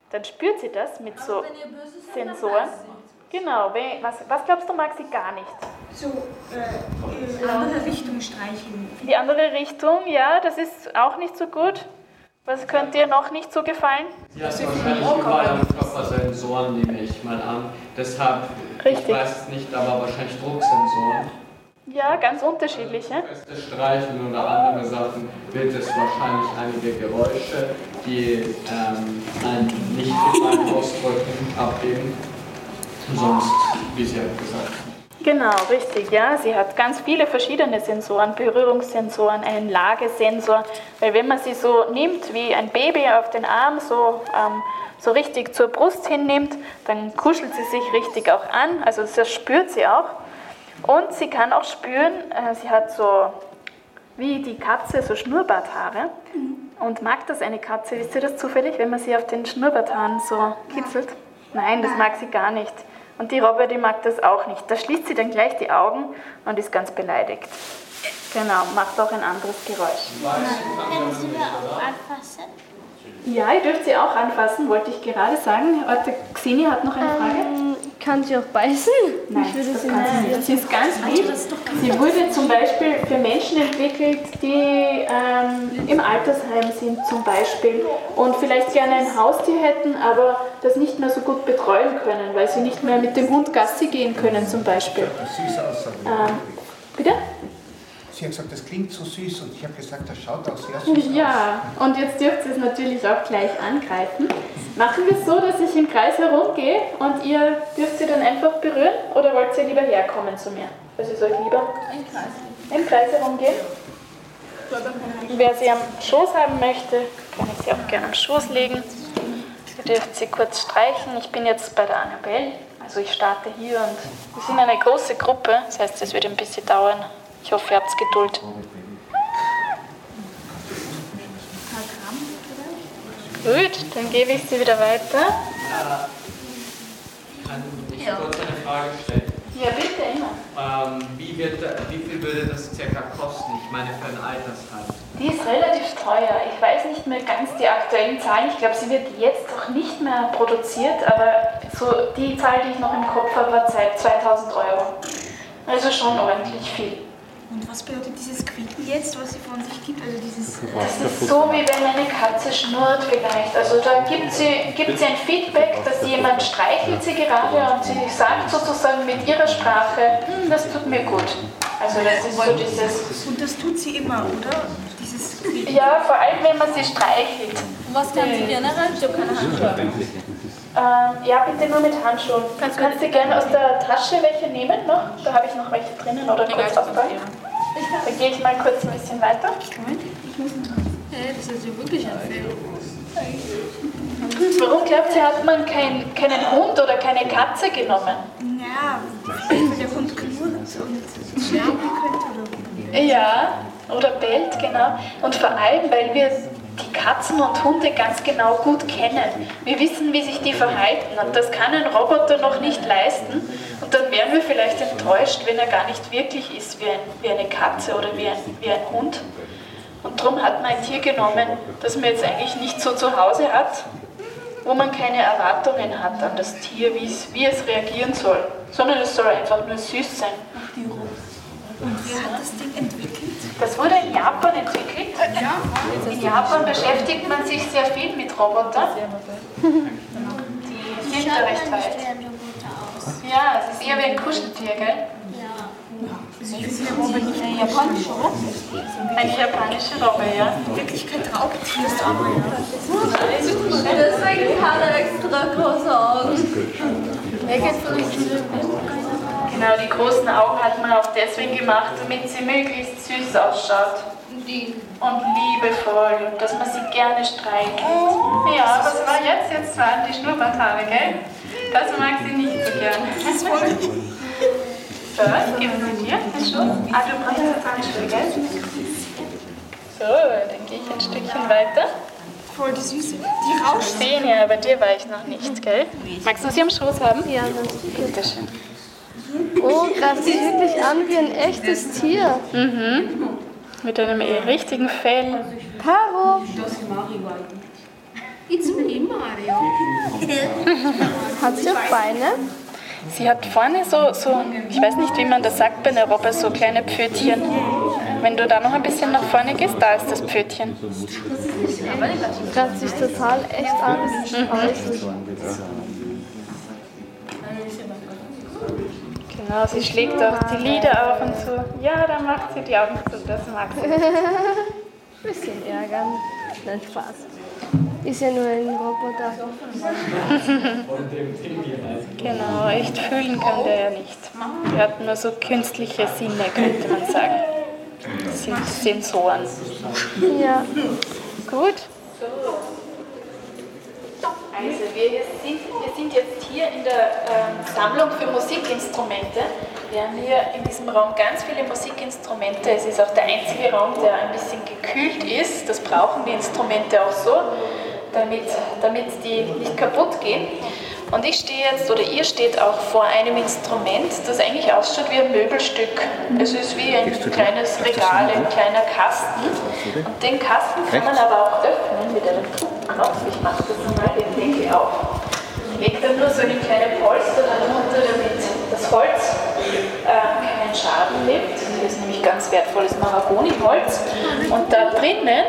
dann spürt sie das mit so Sensoren. Genau, was, was glaubst du, mag sie gar nicht? So, äh, in andere Richtung streicheln. Die andere Richtung, ja, das ist auch nicht so gut. Was könnte dir noch nicht so gefallen? Sie hat wahrscheinlich überall am Körper Sensoren, nehme ich mal an. Deshalb, Richtig. Ich weiß es nicht, aber wahrscheinlich Drucksensoren. Ja, ganz unterschiedliche. Feste Streicheln oder andere Sachen wird es wahrscheinlich einige Geräusche, die ähm, einen Lichtgefallen ausdrücken, abgeben. Sonst, wie sie hat gesagt. Genau, richtig, ja. Sie hat ganz viele verschiedene Sensoren, Berührungssensoren, einen Lagesensor. Weil wenn man sie so nimmt wie ein Baby auf den Arm, so, ähm, so richtig zur Brust hinnimmt, dann kuschelt sie sich richtig auch an. Also das spürt sie auch. Und sie kann auch spüren, äh, sie hat so wie die Katze so Schnurrbarthaare. Und mag das eine Katze? Wisst ihr das zufällig, wenn man sie auf den Schnurrbarthaaren so kitzelt? Nein, das mag sie gar nicht. Und die Robbe, die mag das auch nicht. Da schließt sie dann gleich die Augen und ist ganz beleidigt. Genau, macht auch ein anderes Geräusch. Können Sie mir auch anfassen? Ja, ihr dürft sie auch anfassen, wollte ich gerade sagen. Warte, Xeni hat noch eine Frage. Ähm, kann sie auch beißen? Nein, ich würde das sie kann sie nicht. Sie ist ganz lieb. Sie wurde zum Beispiel für Menschen entwickelt, die ähm, im Altersheim sind zum Beispiel und vielleicht gerne ein Haustier hätten, aber das nicht mehr so gut betreuen können, weil sie nicht mehr mit dem Hund Gassi gehen können zum Beispiel. Süß aus. Ähm, bitte? Sie hat gesagt, das klingt so süß und ich habe gesagt, das schaut auch sehr süß aus. Ja, und jetzt dürft ihr es natürlich auch gleich angreifen. Machen wir es so, dass ich im Kreis herumgehe und ihr dürft sie dann einfach berühren oder wollt ihr lieber herkommen zu mir? Was ist euch lieber? Im Kreis. Im Kreis herumgehen? Wer sie am Schoß haben möchte, kann ich sie auch gerne am Schoß legen. Ihr dürft sie kurz streichen. Ich bin jetzt bei der Annabelle, also ich starte hier und wir sind eine große Gruppe, das heißt, es wird ein bisschen dauern. Ich hoffe, ihr habt Geduld. Gut, dann gebe ich sie wieder weiter. Kann ich kurz eine Frage stellen? Ja, bitte, immer. Ähm, wie, wird, wie viel würde das circa kosten? Ich meine für ein Altersheim. Die ist relativ teuer. Ich weiß nicht mehr ganz die aktuellen Zahlen. Ich glaube, sie wird jetzt auch nicht mehr produziert, aber so die Zahl, die ich noch im Kopf habe, war zweitausend Euro. Also schon ordentlich viel. Und was bedeutet dieses Quieken jetzt, was sie von sich gibt? Also dieses das ist so, wie wenn eine Katze schnurrt vielleicht. Also da gibt sie, gibt sie ein Feedback, dass jemand streichelt sie gerade und sie sagt sozusagen mit ihrer Sprache, hm, das tut mir gut. Also das ist so dieses... Und das tut sie immer, oder? Dieses Quieken. Ja, vor allem wenn man sie streichelt. Und was kann sie generell? Ich habe keine Handschuhe. Ähm, ja, bitte nur mit Handschuhen. Kannst du kannst dir gerne aus der Tasche welche nehmen noch? Da habe ich noch welche drinnen oder kurz auspacken. Dann gehe ich mal kurz ein bisschen weiter. Ich muss noch. Hey, das ist ja wirklich ein Fehler. Warum glaubt ihr, hat man kein, keinen Hund oder keine Katze genommen? Ja, weil der Hund knurrt und schlagen könnte oder. Ja, oder bellt, genau. Und vor allem, weil wir die Katzen und Hunde ganz genau gut kennen. Wir wissen, wie sich die verhalten und das kann ein Roboter noch nicht leisten. Und dann wären wir vielleicht enttäuscht, wenn er gar nicht wirklich ist wie, ein, wie eine Katze oder wie ein, wie ein Hund. Und darum hat man ein Tier genommen, das man jetzt eigentlich nicht so zu Hause hat, wo man keine Erwartungen hat an das Tier, wie es, wie es reagieren soll, sondern es soll einfach nur süß sein. Und wer hat das Ding entwickelt? Das wurde in Japan entwickelt. In Japan beschäftigt man sich sehr viel mit Robotern. Die sind da recht weit. Ja, es ist eher wie ein Kuscheltier, gell? Ich finde eine Robbe nicht eine japanische Robbe. Eine japanische Robbe, ja. In Wirklichkeit Raubtier ist aber ja. Deswegen hat er extra große Augen. Genau, die großen Augen hat man auch deswegen gemacht, damit sie möglichst süß ausschaut. Und liebevoll und dass man sie gerne streichelt. Ja, was war jetzt? Jetzt waren die Schnurrbarthaare, gell? Das mag sie nicht so gern. So, ich gebe sie dir, einen Schuss. Ah, du brauchst jetzt Handschuhe, gell? So, dann gehe ich ein Stückchen weiter. Voll die Süße. Die rauscht. Sehen ja, bei dir war ich noch nicht, gell? Magst du sie am Schoß haben? Ja, sonst. Bitteschön. Oh, das sieht wirklich an wie ein echtes Tier. Mhm. Mit einem richtigen Fell. Caro! Hat sie auch Beine? Sie hat vorne so, so, ich weiß nicht, wie man das sagt bei einer Robbe, so kleine Pfötchen. Wenn du da noch ein bisschen nach vorne gehst, da ist das Pfötchen. Kratzt sich total echt an. Genau, sie schlägt auch die Lider auf und so. Ja, da macht sie die Augen zu, das mag sie. Bisschen ärgern. Nein, Spaß. Ist ja nur ein Roboter. Genau, echt fühlen kann der ja nicht. Er hat nur so künstliche Sinne, könnte man sagen. Das sind Sensoren. Ja. Gut. Also wir sind, wir sind jetzt hier in der ähm, Sammlung für Musikinstrumente. Wir haben hier in diesem Raum ganz viele Musikinstrumente. Es ist auch der einzige Raum, der ein bisschen gekühlt ist. Das brauchen die Instrumente auch so, damit, damit die nicht kaputt gehen. Und ich stehe jetzt, oder ihr steht auch vor einem Instrument, das eigentlich ausschaut wie ein Möbelstück. Es ist wie ein kleines Regal, ein kleiner Kasten. Und den Kasten kann man aber auch öffnen mit einem Knopf. Ich mache das einmal den Deckel auf. Ich lege dann nur so eine kleine Polster darunter, damit das Holz äh, keinen Schaden nimmt. Das ist nämlich ganz wertvolles Mahagoniholz. Und da drinnen,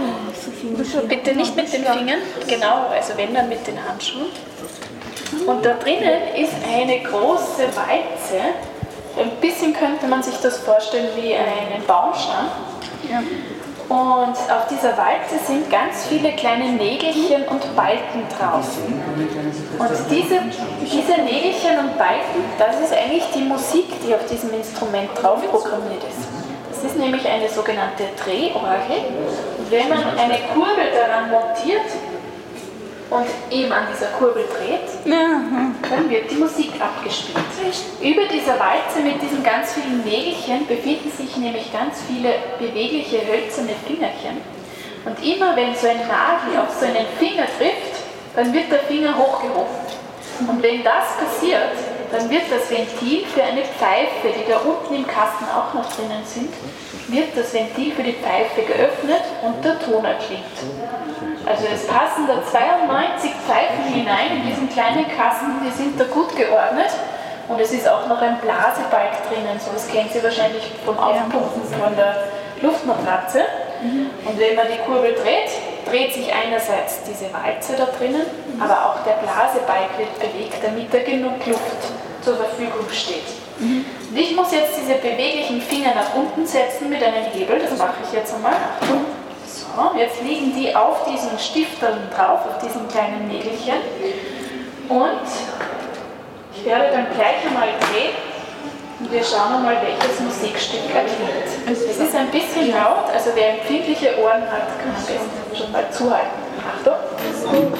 bitte nicht mit den Fingern, genau, also wenn dann mit den Handschuhen. Und da drinnen ist eine große Walze. Ein bisschen könnte man sich das vorstellen wie einen Baumstamm. Ja. Und auf dieser Walze sind ganz viele kleine Nägelchen und Balken drauf. Und diese, diese Nägelchen und Balken, das ist eigentlich die Musik, die auf diesem Instrument drauf programmiert ist. Das ist nämlich eine sogenannte Drehorgel. Und wenn man eine Kurbel daran montiert, und eben an dieser Kurbel dreht, dann wird die Musik abgespielt. Über dieser Walze mit diesen ganz vielen Nägelchen befinden sich nämlich ganz viele bewegliche hölzerne Fingerchen. Und immer wenn so ein Nagel auf so einen Finger trifft, dann wird der Finger hochgehoben. Und wenn das passiert, dann wird das Ventil für eine Pfeife, die da unten im Kasten auch noch drinnen sind, wird das Ventil für die Pfeife geöffnet und der Ton erklingt. Also es passen da zweiundneunzig Pfeifen hinein in diesen kleinen Kasten, die sind da gut geordnet. Und es ist auch noch ein Blasebalg drinnen, so das kennt ihr wahrscheinlich vom Aufpumpen von der Luftmatratze. Und wenn man die Kurbel dreht, dreht sich einerseits diese Walze da drinnen, aber auch der Blasebalg wird bewegt, damit da genug Luft zur Verfügung steht. Und ich muss jetzt diese beweglichen Finger nach unten setzen mit einem Hebel, das mache ich jetzt einmal. So, jetzt liegen die auf diesen Stiftern drauf, auf diesen kleinen Nägelchen. Und ich werde dann gleich einmal drehen und wir schauen einmal, welches Musikstück erklingt. Es ist ein bisschen laut, also wer empfindliche Ohren hat, kann am besten schon mal zuhalten. Achtung!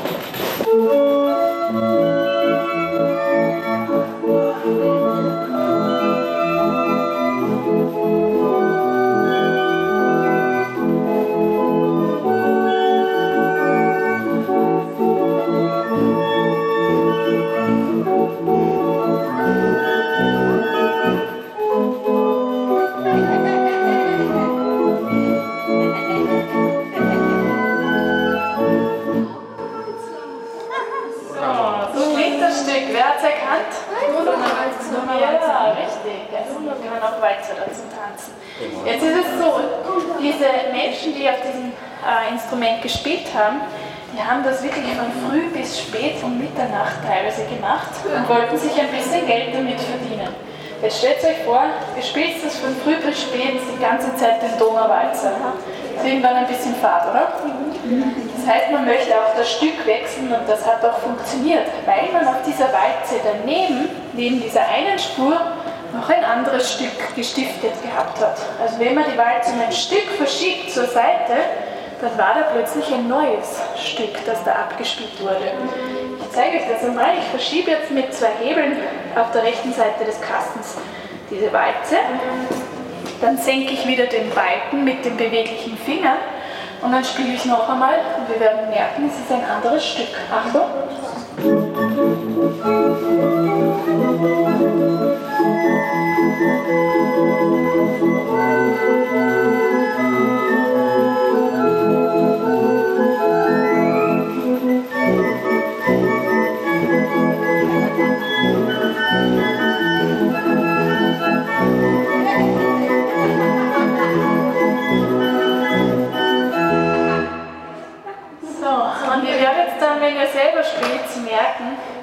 Ja, richtig. Also man kann auch Walzer dazu tanzen. Jetzt ist es so, diese Menschen, die auf diesem äh, Instrument gespielt haben, die haben das wirklich von früh bis spät um Mitternacht teilweise gemacht und wollten sich ein bisschen Geld damit verdienen. Jetzt stellt euch vor, ihr spielt das von früh bis spät die ganze Zeit den Donauwalzer. Das ist irgendwann ein bisschen fad, oder? Das heißt, man möchte auch das Stück wechseln und das hat auch funktioniert, weil man auf dieser Walze daneben, neben dieser einen Spur, noch ein anderes Stück gestiftet gehabt hat. Also wenn man die Walze um ein Stück verschiebt zur Seite, dann war da plötzlich ein neues Stück, das da abgespielt wurde. Ich zeige euch das einmal. Ich verschiebe jetzt mit zwei Hebeln auf der rechten Seite des Kastens diese Walze. Dann senke ich wieder den Balken mit den beweglichen Fingern und dann spiele ich noch einmal und wir werden merken, es ist ein anderes Stück. Achtung!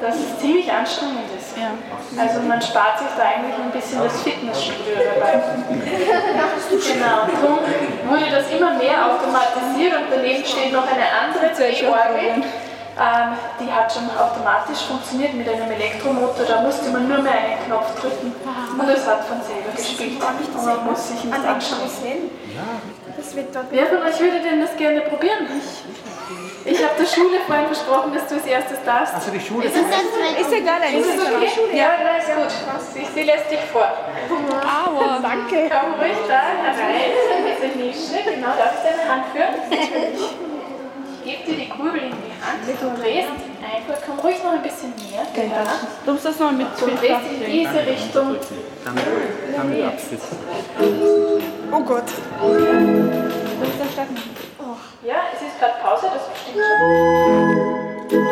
dass es ziemlich anstrengend ist. Ja. Also man spart sich da eigentlich ein bisschen das Fitnessstudio dabei. Genau, darum wurde das immer mehr automatisiert und daneben steht noch eine andere Drehorgel. Ähm, die hat schon automatisch funktioniert mit einem Elektromotor, da musste man nur mehr einen Knopf drücken und es hat von selber gespielt. Und man muss sich nicht anstrengen. Wer von euch würde denn das gerne probieren? Ich habe der Schule vorhin versprochen, dass du als erstes darfst. Also die Schule. Ist, es, ist egal, eigentlich. Ist es okay? Ja, na ist gut. Sie, sie lässt dich vor. Aua. Danke. Komm ruhig da rein, in diese Nische. Genau, darf ich deine Hand führen? Natürlich. Ich gebe dir die Kurbel in die Hand. Du drehst einfach, komm ruhig noch ein bisschen näher. Genau. Du musst das noch mit Du drehst in diese Richtung. Oh Gott. Du musst dann starten. Ja, es ist gerade Pause, das bestimmt schon.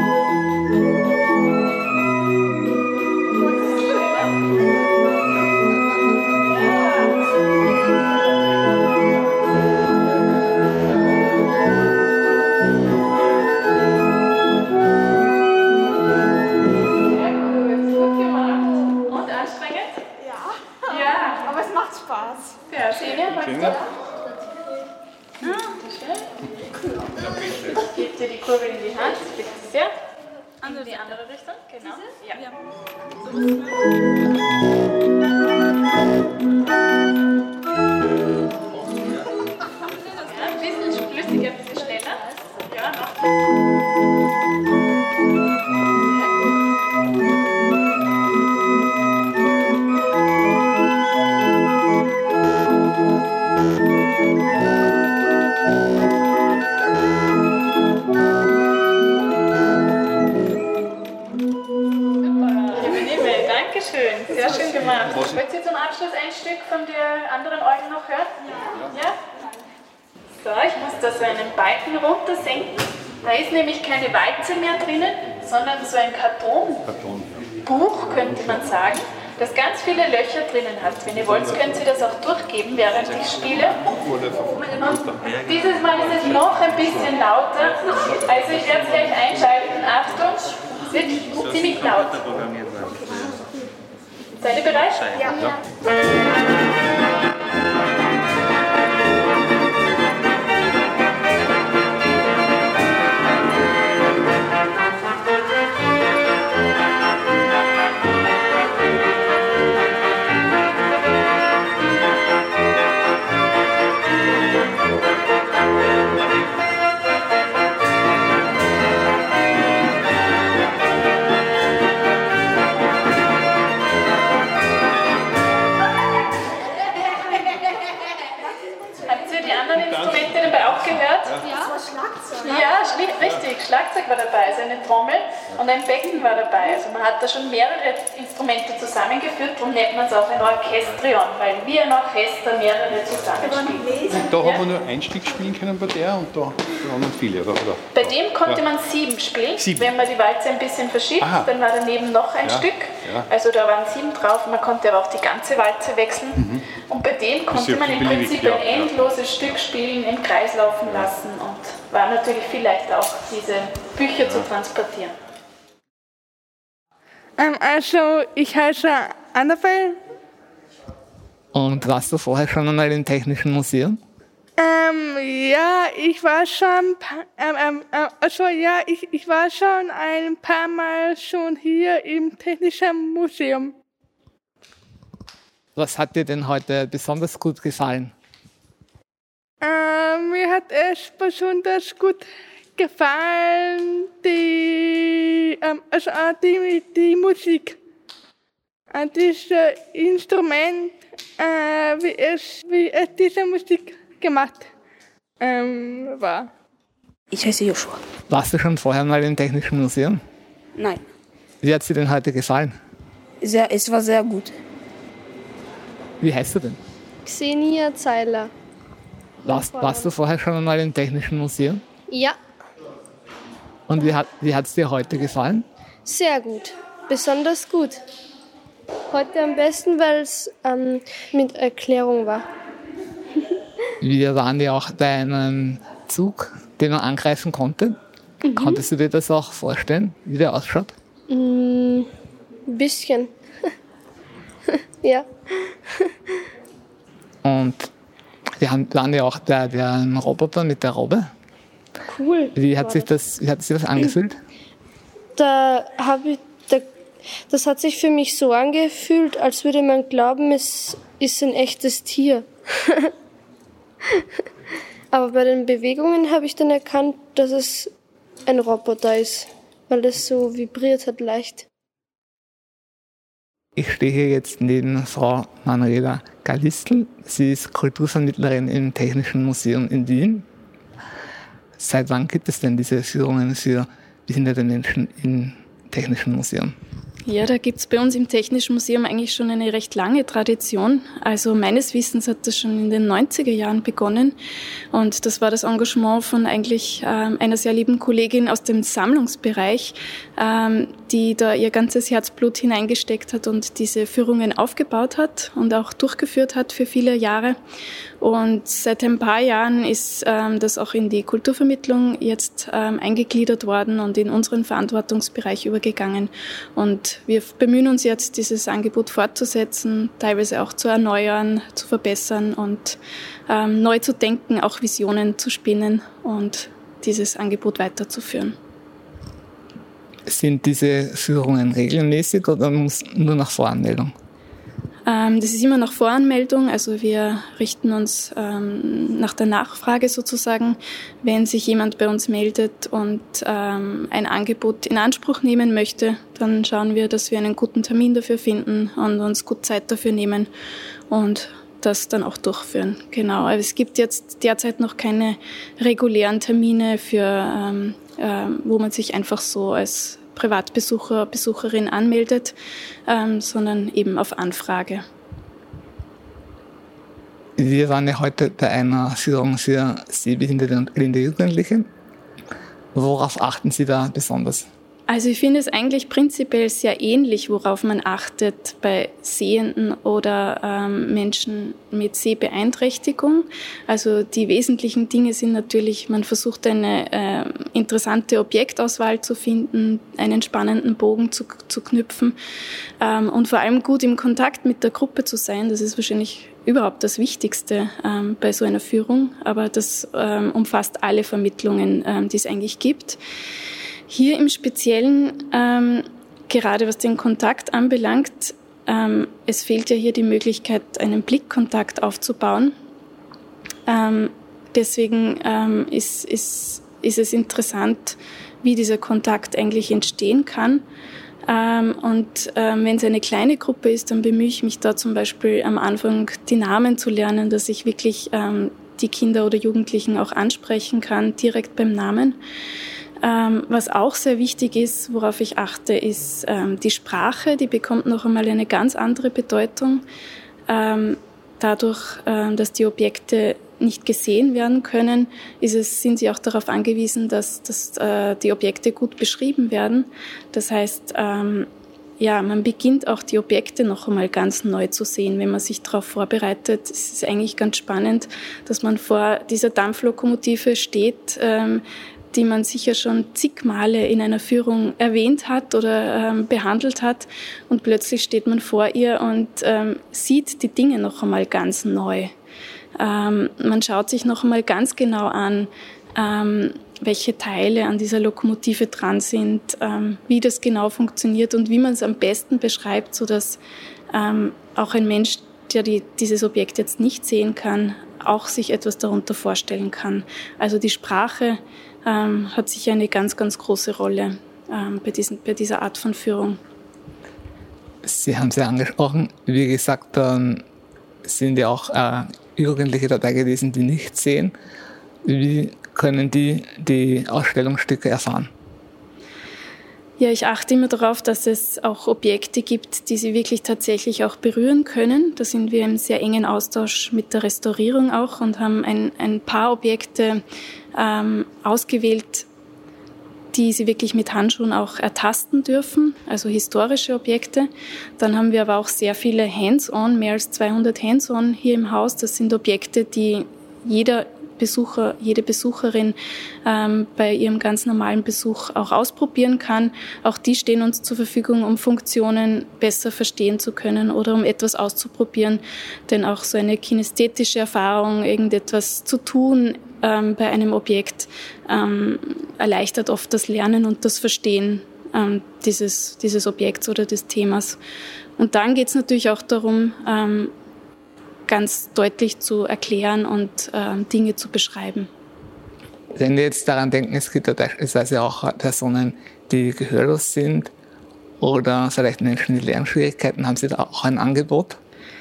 Ja, Xenia, magst du? Ich gebe dir die Kurbel in die Hand, bitte sehr. In die andere Richtung, genau. Ja. Ja, ein bisschen flüssiger, ein bisschen schneller. Ja, mach das. Schön, sehr schön gemacht. Wollt ihr zum Abschluss ein Stück von der anderen Orgel noch hören? Ja. Ja? So, ich muss da so einen Balken runtersenken. Da ist nämlich keine Walze mehr drinnen, sondern so ein Kartonbuch, könnte man sagen, das ganz viele Löcher drinnen hat. Wenn ihr wollt, könnt ihr das auch durchgeben, während ich spiele. Und dieses Mal ist es noch ein bisschen lauter. Also ich werde es gleich einschalten. Achtung, es wird ziemlich laut. Seid ihr bereit? Ja. Ja. Ja, richtig. Schlagzeug war dabei, also eine Trommel und ein Becken war dabei. Also man hat da schon mehrere Instrumente zusammengeführt, darum nennt man es auch ein Orchestrion, weil wie ein Orchester mehrere zusammenspielen. Und da ja. haben wir nur ein Stück spielen können bei der und da waren noch viele, oder? Bei dem konnte ja. man sieben spielen. Sieben. Wenn man die Walze ein bisschen verschiebt, Aha. dann war daneben noch ein ja. Stück. Ja. Also da waren sieben drauf, man konnte aber auch die ganze Walze wechseln. Mhm. Und bei dem konnte man im Prinzip ja. ein endloses Stück spielen, im Kreis laufen lassen und war natürlich viel leichter auch diese Bücher ja. zu transportieren. Ähm, also ich heiße Annabelle. Und warst du vorher schon einmal im Technischen Museum? Ähm, ja, ich war schon, ähm, ähm, also ja, ich, ich war schon ein paar Mal schon hier im Technischen Museum. Was hat dir denn heute besonders gut gefallen? Ähm, mir hat es besonders gut gefallen, die, ähm, also die, die Musik. Äh, dieses Instrument, äh, wie es, wie es diese Musik gemacht ähm, war. Ich heiße Joshua. Warst du schon vorher mal im Technischen Museum? Nein. Wie hat es dir denn heute gefallen? Sehr, es war sehr gut. Wie heißt du denn? Xenia Zeiler. Warst, warst du vorher schon einmal im Technischen Museum? Ja. Und wie hat wie hat's dir heute gefallen? Sehr gut. Besonders gut. Heute am besten, weil es ähm, mit Erklärung war. Wir waren ja auch bei einem Zug, den man angreifen konnte. Mhm. Konntest du dir das auch vorstellen, wie der ausschaut? Mm, ein bisschen. Ja. Und wir haben, waren ja auch der, der Roboter mit der Robbe. Cool. Wie hat sich das, wie hat sich das angefühlt? Da habe ich, da, das hat sich für mich so angefühlt, als würde man glauben, es ist ein echtes Tier. Aber bei den Bewegungen habe ich dann erkannt, dass es ein Roboter ist, weil es so vibriert hat leicht. Ich stehe hier jetzt neben Frau Manuela Galistl. Sie ist Kulturvermittlerin im Technischen Museum in Wien. Seit wann gibt es denn diese Führungen für behinderte Menschen im Technischen Museum? Ja, da gibt es bei uns im Technischen Museum eigentlich schon eine recht lange Tradition. Also meines Wissens hat das schon in den neunziger Jahren begonnen. Und das war das Engagement von eigentlich ähm, einer sehr lieben Kollegin aus dem Sammlungsbereich, ähm, die da ihr ganzes Herzblut hineingesteckt hat und diese Führungen aufgebaut hat und auch durchgeführt hat für viele Jahre. Und seit ein paar Jahren ist ähm, das auch in die Kulturvermittlung jetzt ähm, eingegliedert worden und in unseren Verantwortungsbereich übergegangen. Und wir bemühen uns jetzt, dieses Angebot fortzusetzen, teilweise auch zu erneuern, zu verbessern und ähm, neu zu denken, auch Visionen zu spinnen und dieses Angebot weiterzuführen. Sind diese Führungen regelmäßig oder muss nur nach Voranmeldung? Das ist immer nach Voranmeldung, also wir richten uns ähm, nach der Nachfrage sozusagen. Wenn sich jemand bei uns meldet und ähm, ein Angebot in Anspruch nehmen möchte, dann schauen wir, dass wir einen guten Termin dafür finden und uns gut Zeit dafür nehmen und das dann auch durchführen. Genau, aber es gibt jetzt derzeit noch keine regulären Termine, für, ähm, äh, wo man sich einfach so als Privatbesucher, Besucherin anmeldet, ähm, sondern eben auf Anfrage. Wir waren ja heute bei einer Führung für sehbehinderte und blinde Jugendliche. Worauf achten Sie da besonders? Also ich finde es eigentlich prinzipiell sehr ähnlich, worauf man achtet bei Sehenden oder ähm, Menschen mit Sehbeeinträchtigung. Also die wesentlichen Dinge sind natürlich, man versucht eine äh, interessante Objektauswahl zu finden, einen spannenden Bogen zu, zu knüpfen ähm, und vor allem gut im Kontakt mit der Gruppe zu sein. Das ist wahrscheinlich überhaupt das Wichtigste ähm, bei so einer Führung, aber das ähm, umfasst alle Vermittlungen, ähm, die es eigentlich gibt. Hier im Speziellen, ähm, gerade was den Kontakt anbelangt, ähm, es fehlt ja hier die Möglichkeit, einen Blickkontakt aufzubauen. Ähm, deswegen ähm, ist, ist, ist es interessant, wie dieser Kontakt eigentlich entstehen kann. Ähm, und ähm, wenn es eine kleine Gruppe ist, dann bemühe ich mich da zum Beispiel am Anfang die Namen zu lernen, dass ich wirklich ähm, die Kinder oder Jugendlichen auch ansprechen kann, direkt beim Namen. Ähm, was auch sehr wichtig ist, worauf ich achte, ist ähm, die Sprache. Die bekommt noch einmal eine ganz andere Bedeutung. Ähm, dadurch, ähm, dass die Objekte nicht gesehen werden können, ist es, sind sie auch darauf angewiesen, dass, dass äh, die Objekte gut beschrieben werden. Das heißt, ähm, ja, man beginnt auch die Objekte noch einmal ganz neu zu sehen, wenn man sich darauf vorbereitet. Es ist eigentlich ganz spannend, dass man vor dieser Dampflokomotive steht, ähm, die man sicher schon zig Male in einer Führung erwähnt hat oder ähm, behandelt hat. Und plötzlich steht man vor ihr und ähm, sieht die Dinge noch einmal ganz neu. Ähm, man schaut sich noch einmal ganz genau an, ähm, welche Teile an dieser Lokomotive dran sind, ähm, wie das genau funktioniert und wie man es am besten beschreibt, sodass ähm, auch ein Mensch, der die, dieses Objekt jetzt nicht sehen kann, auch sich etwas darunter vorstellen kann. Also die Sprache ähm, hat sicher eine ganz, ganz große Rolle ähm, bei, diesen, bei dieser Art von Führung. Sie haben es ja angesprochen, wie gesagt, ähm, sind ja auch äh, Jugendliche dabei gewesen, die nicht sehen. Wie können die die Ausstellungsstücke erfahren? Ja, ich achte immer darauf, dass es auch Objekte gibt, die sie wirklich tatsächlich auch berühren können. Da sind wir im sehr engen Austausch mit der Restaurierung auch und haben ein, ein paar Objekte ähm, ausgewählt, die sie wirklich mit Handschuhen auch ertasten dürfen, also historische Objekte. Dann haben wir aber auch sehr viele Hands-on, mehr als zweihundert Hands-on hier im Haus. Das sind Objekte, die jeder Besucher, jede Besucherin ähm, bei ihrem ganz normalen Besuch auch ausprobieren kann. Auch die stehen uns zur Verfügung, um Funktionen besser verstehen zu können oder um etwas auszuprobieren. Denn auch so eine kinästhetische Erfahrung, irgendetwas zu tun ähm, bei einem Objekt, ähm, erleichtert oft das Lernen und das Verstehen ähm, dieses, dieses Objekts oder des Themas. Und dann geht es natürlich auch darum, ähm, ganz deutlich zu erklären und ähm, Dinge zu beschreiben. Wenn wir jetzt daran denken, es gibt ja beispielsweise auch Personen, die gehörlos sind oder vielleicht Menschen mit Lernschwierigkeiten, haben Sie da auch ein Angebot?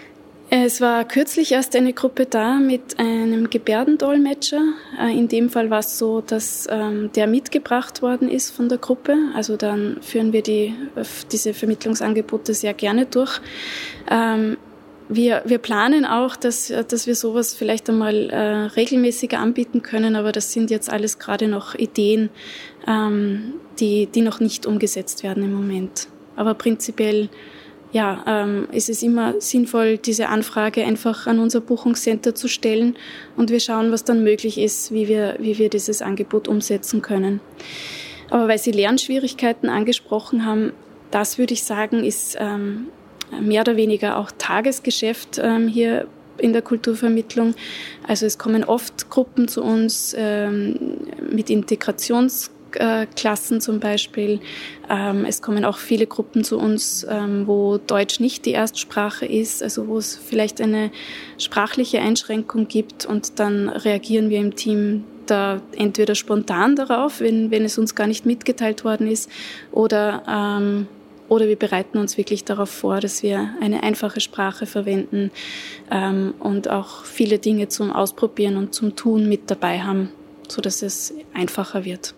Es war kürzlich erst eine Gruppe da mit einem Gebärdendolmetscher. In dem Fall war es so, dass ähm, der mitgebracht worden ist von der Gruppe. Also dann führen wir die, diese Vermittlungsangebote sehr gerne durch. Ähm, wir, wir planen auch, dass, dass wir sowas vielleicht einmal äh, regelmäßiger anbieten können, aber das sind jetzt alles gerade noch Ideen, ähm, die, die noch nicht umgesetzt werden im Moment. Aber prinzipiell Ja, ähm, ist es immer sinnvoll, diese Anfrage einfach an unser Buchungscenter zu stellen und wir schauen, was dann möglich ist, wie wir, wie wir dieses Angebot umsetzen können. Aber weil Sie Lernschwierigkeiten angesprochen haben, das würde ich sagen, ist ähm, mehr oder weniger auch Tagesgeschäft ähm, hier in der Kulturvermittlung. Also es kommen oft Gruppen zu uns ähm, mit Integrations Klassen zum Beispiel. Es kommen auch viele Gruppen zu uns, wo Deutsch nicht die Erstsprache ist, also wo es vielleicht eine sprachliche Einschränkung gibt und dann reagieren wir im Team da entweder spontan darauf, wenn, wenn es uns gar nicht mitgeteilt worden ist, oder, ähm, oder wir bereiten uns wirklich darauf vor, dass wir eine einfache Sprache verwenden ähm, und auch viele Dinge zum Ausprobieren und zum Tun mit dabei haben, sodass es einfacher wird.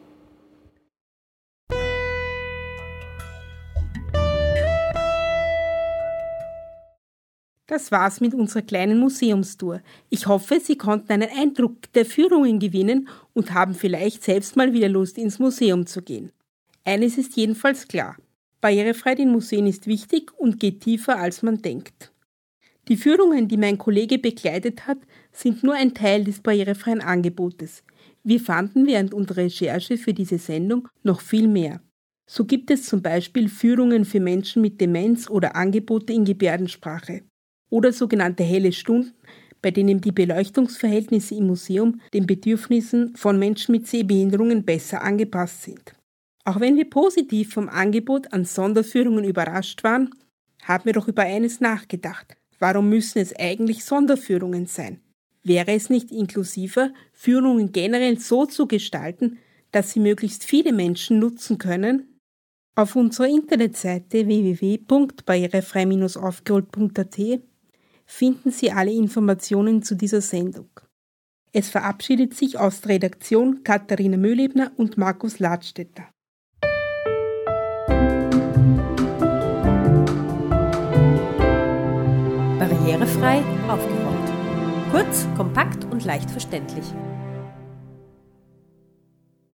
Das war's mit unserer kleinen Museumstour. Ich hoffe, Sie konnten einen Eindruck der Führungen gewinnen und haben vielleicht selbst mal wieder Lust, ins Museum zu gehen. Eines ist jedenfalls klar: Barrierefreiheit in Museen ist wichtig und geht tiefer, als man denkt. Die Führungen, die mein Kollege begleitet hat, sind nur ein Teil des barrierefreien Angebotes. Wir fanden während unserer Recherche für diese Sendung noch viel mehr. So gibt es zum Beispiel Führungen für Menschen mit Demenz oder Angebote in Gebärdensprache. Oder sogenannte helle Stunden, bei denen die Beleuchtungsverhältnisse im Museum den Bedürfnissen von Menschen mit Sehbehinderungen besser angepasst sind. Auch wenn wir positiv vom Angebot an Sonderführungen überrascht waren, haben wir doch über eines nachgedacht. Warum müssen es eigentlich Sonderführungen sein? Wäre es nicht inklusiver, Führungen generell so zu gestalten, dass sie möglichst viele Menschen nutzen können? Auf unserer Internetseite w w w punkt barrierefrei Bindestrich aufgerollt punkt a t finden Sie alle Informationen zu dieser Sendung. Es verabschiedet sich aus der Redaktion Katharina Mühlebner und Markus Ladstätter. Barrierefrei aufgerollt. Kurz, kompakt und leicht verständlich.